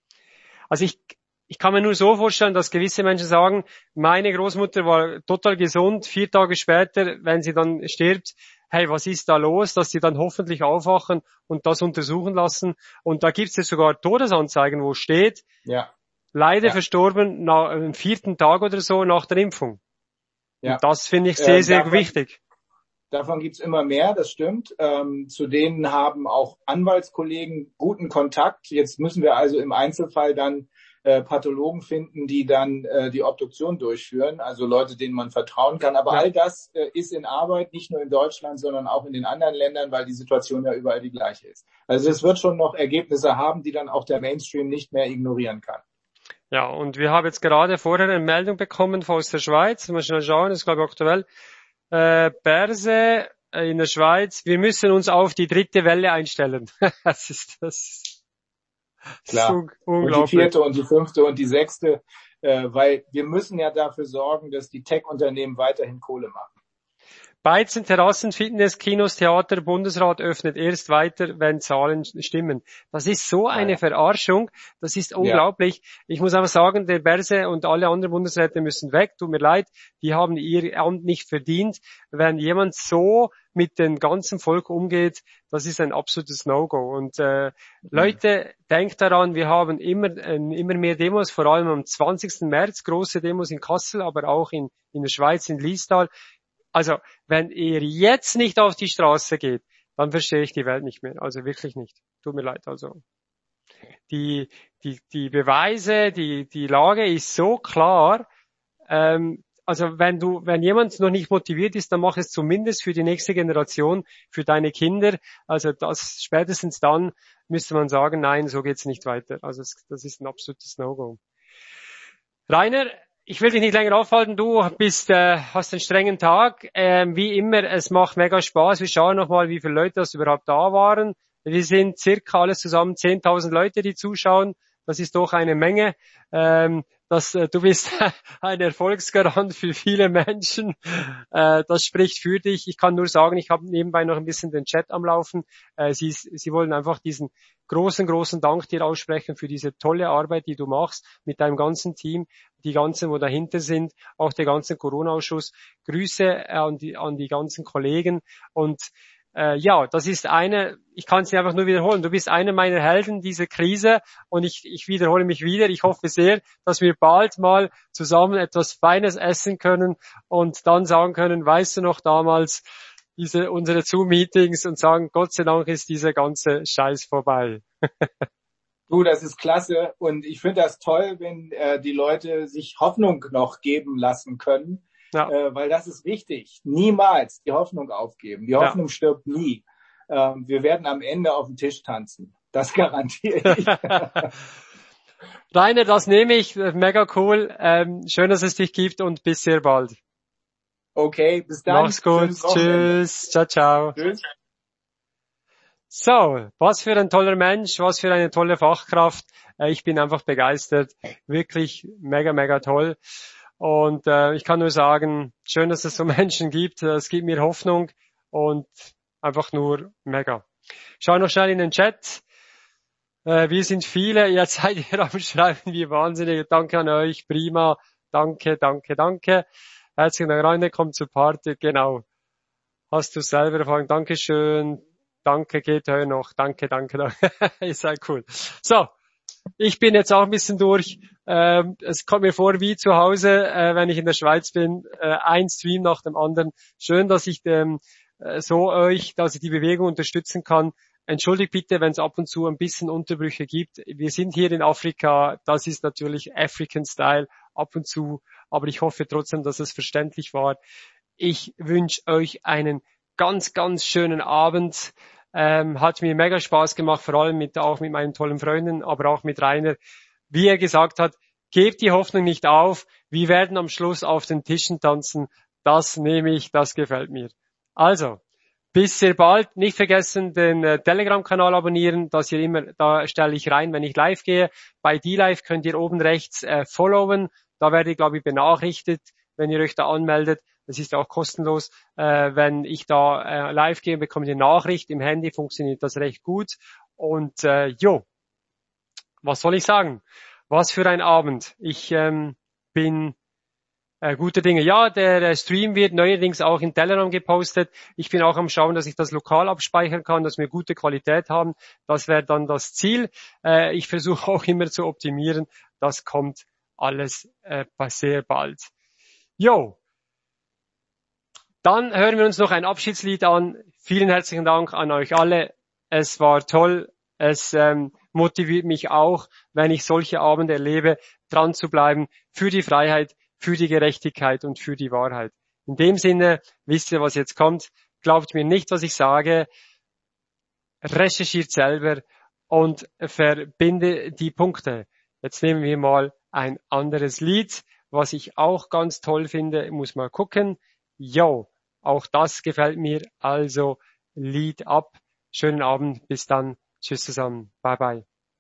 Also ich, ich kann mir nur so vorstellen, dass gewisse Menschen sagen, meine Großmutter war total gesund, vier Tage später, wenn sie dann stirbt, hey, was ist da los, dass sie dann hoffentlich aufwachen und das untersuchen lassen. Und da gibt es ja sogar Todesanzeigen, wo steht, Ja. leider Ja. verstorben nach am vierten Tag oder so nach der Impfung. Ja. Und das finde ich sehr, Äh, sehr davon, wichtig. Davon gibt's immer mehr, das stimmt. Ähm, zu denen haben auch Anwaltskollegen guten Kontakt. Jetzt müssen wir also im Einzelfall dann äh, Pathologen finden, die dann äh, die Obduktion durchführen, also Leute, denen man vertrauen kann. Aber Ja. all das äh, ist in Arbeit, nicht nur in Deutschland, sondern auch in den anderen Ländern, weil die Situation ja überall die gleiche ist. Also es wird schon noch Ergebnisse haben, die dann auch der Mainstream nicht mehr ignorieren kann. Ja, und wir haben jetzt gerade vorher eine Meldung bekommen aus der Schweiz. Mal schnell schauen, das ist glaube ich aktuell. Äh, Berse äh, in der Schweiz. Wir müssen uns auf die dritte Welle einstellen. das ist, das ist, das ist Klar. un Und die unglaublich. vierte und die fünfte und die sechste, äh, weil wir müssen ja dafür sorgen, dass die Tech-Unternehmen weiterhin Kohle machen. Beizen, Terrassen, Fitness, Kinos, Theater, Bundesrat öffnet erst weiter, wenn Zahlen stimmen. Das ist so eine Ja. Verarschung, das ist Ja. unglaublich. Ich muss einfach sagen, der Berse und alle anderen Bundesräte müssen weg, tut mir leid, die haben ihr Amt nicht verdient. Wenn jemand so mit dem ganzen Volk umgeht, das ist ein absolutes No-Go. Und äh, Mhm. Leute, denkt daran, wir haben immer, äh, immer mehr Demos, vor allem am zwanzigsten März, große Demos in Kassel, aber auch in, in der Schweiz, in Liestal. Also, wenn ihr jetzt nicht auf die Straße geht, dann verstehe ich die Welt nicht mehr. Also wirklich nicht. Tut mir leid. Also die die die Beweise, die die Lage ist so klar. Ähm, also wenn du wenn jemand noch nicht motiviert ist, dann mach es zumindest für die nächste Generation, für deine Kinder. Also das spätestens dann müsste man sagen, nein, so geht's nicht weiter. Also das, das ist ein absolutes No-Go. Rainer, ich will dich nicht länger aufhalten. Du bist, äh, hast einen strengen Tag. Ähm, wie immer, es macht mega Spaß. Wir schauen nochmal, wie viele Leute das überhaupt da waren. Wir sind circa alles zusammen zehntausend Leute, die zuschauen. Das ist doch eine Menge. Ähm, das, äh, du bist ein Erfolgsgarant für viele Menschen. Äh, das spricht für dich. Ich kann nur sagen, ich habe nebenbei noch ein bisschen den Chat am Laufen. Äh, sie, sie wollen einfach diesen großen, großen Dank dir aussprechen für diese tolle Arbeit, die du machst mit deinem ganzen Team, die ganzen, wo dahinter sind, auch der ganze Corona-Ausschuss. Grüße an die, an die ganzen Kollegen und äh, ja, das ist eine, ich kann es dir einfach nur wiederholen, du bist einer meiner Helden dieser Krise und ich, ich wiederhole mich wieder. Ich hoffe sehr, dass wir bald mal zusammen etwas Feines essen können und dann sagen können, weißt du noch damals, diese unsere Zoom-Meetings und sagen, Gott sei Dank ist dieser ganze Scheiß vorbei. Du, das ist klasse und ich finde das toll, wenn äh, die Leute sich Hoffnung noch geben lassen können, Ja. äh, weil das ist wichtig. Niemals die Hoffnung aufgeben. Die Hoffnung ja. stirbt nie. Ähm, wir werden am Ende auf den Tisch tanzen. Das garantiere ich. Rainer, das nehme ich. Mega cool. Ähm, schön, dass es dich gibt und bis sehr bald. Okay, bis dann. Mach's gut. Tschüss. Ciao, ciao. Tschüss. So, was für ein toller Mensch, was für eine tolle Fachkraft. Ich bin einfach begeistert. Wirklich mega, mega toll. Und äh, ich kann nur sagen, schön, dass es so Menschen gibt. Es gibt mir Hoffnung und einfach nur mega. Schau noch schnell in den Chat. Äh, wir sind viele. Ihr seid hier am Schreiben, wie wahnsinnig. Danke an euch. Prima. Danke, danke, danke. Herzlichen Dank, Rainer, kommt zur Party. Genau. hast du selber erfahren. Dankeschön. Danke, geht heute noch. Danke, danke, danke. Ist sehr cool. So. Ich bin jetzt auch ein bisschen durch. Ähm, es kommt mir vor wie zu Hause, äh, wenn ich in der Schweiz bin, äh, ein Stream nach dem anderen. Schön, dass ich ähm, äh, so euch, dass ich die Bewegung unterstützen kann. Entschuldigt bitte, wenn es ab und zu ein bisschen Unterbrüche gibt. Wir sind hier in Afrika, das ist natürlich African Style ab und zu, aber ich hoffe trotzdem, dass es verständlich war. Ich wünsche euch einen ganz, ganz schönen Abend. Ähm, hat mir mega Spaß gemacht, vor allem mit, auch mit meinen tollen Freunden, aber auch mit Rainer. Wie er gesagt hat, gebt die Hoffnung nicht auf. Wir werden am Schluss auf den Tischen tanzen. Das nehme ich, das gefällt mir. Also, bis sehr bald. Nicht vergessen, den äh, Telegram-Kanal abonnieren, dass ihr immer, da stelle ich rein, wenn ich live gehe. Bei D-Live könnt ihr oben rechts äh, followen. Da werdet ihr, glaube ich, benachrichtigt, wenn ihr euch da anmeldet. Das ist auch kostenlos. Äh, wenn ich da äh, live gehe, bekommt ihr Nachricht. Im Handy funktioniert das recht gut. Und äh, jo, was soll ich sagen? Was für ein Abend. Ich ähm, bin äh, gute Dinge. Ja, der, der Stream wird neuerdings auch in Telegram gepostet. Ich bin auch am Schauen, dass ich das lokal abspeichern kann, dass wir gute Qualität haben. Das wäre dann das Ziel. Äh, ich versuche auch immer zu optimieren. Das kommt alles äh, sehr bald. Jo. Dann hören wir uns noch ein Abschiedslied an. Vielen herzlichen Dank an euch alle. Es war toll. Es ähm, motiviert mich auch, wenn ich solche Abende erlebe, dran zu bleiben für die Freiheit, für die Gerechtigkeit und für die Wahrheit. In dem Sinne, wisst ihr, was jetzt kommt? Glaubt mir nicht, was ich sage. Recherchiert selber und verbinde die Punkte. Jetzt nehmen wir mal ein anderes Lied, was ich auch ganz toll finde. Ich muss mal gucken. Yo. Auch das gefällt mir, also Lied ab. Schönen Abend, bis dann. Tschüss zusammen. Bye bye.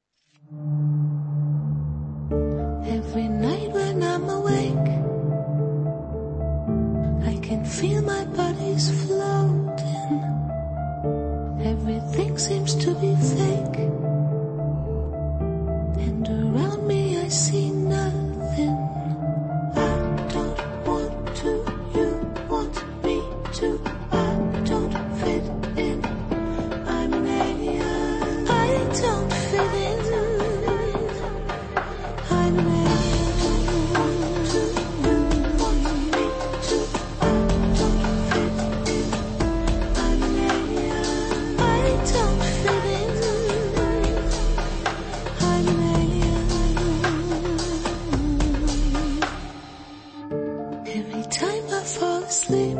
Every night when I'm awake, I can feel my body's floating. Everything seems to be fake, and around me I see nothing. I don't want to, you want me to, I don't fit in, I'm an alien, I don't fit in, I'm an alien, to, you want me to, I don't fit in, I'm an alien, I don't fit in, I'm an alien. Every time I fall asleep,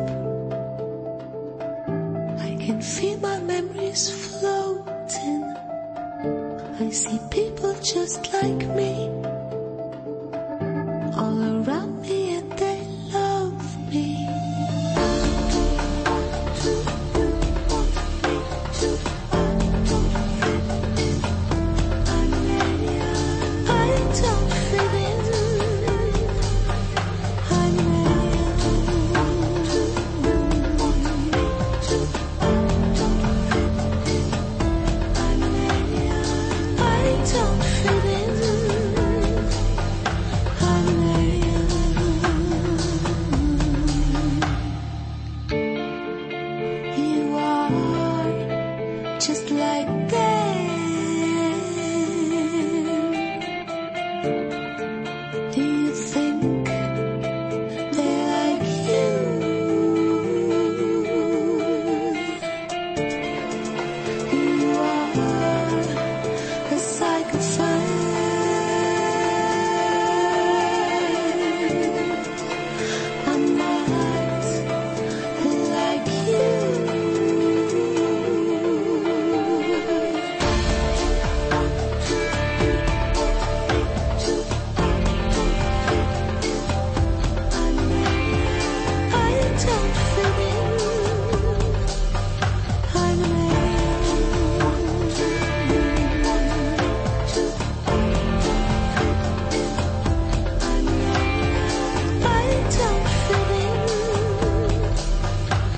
I can feel my memories floating. I see people just like me all around.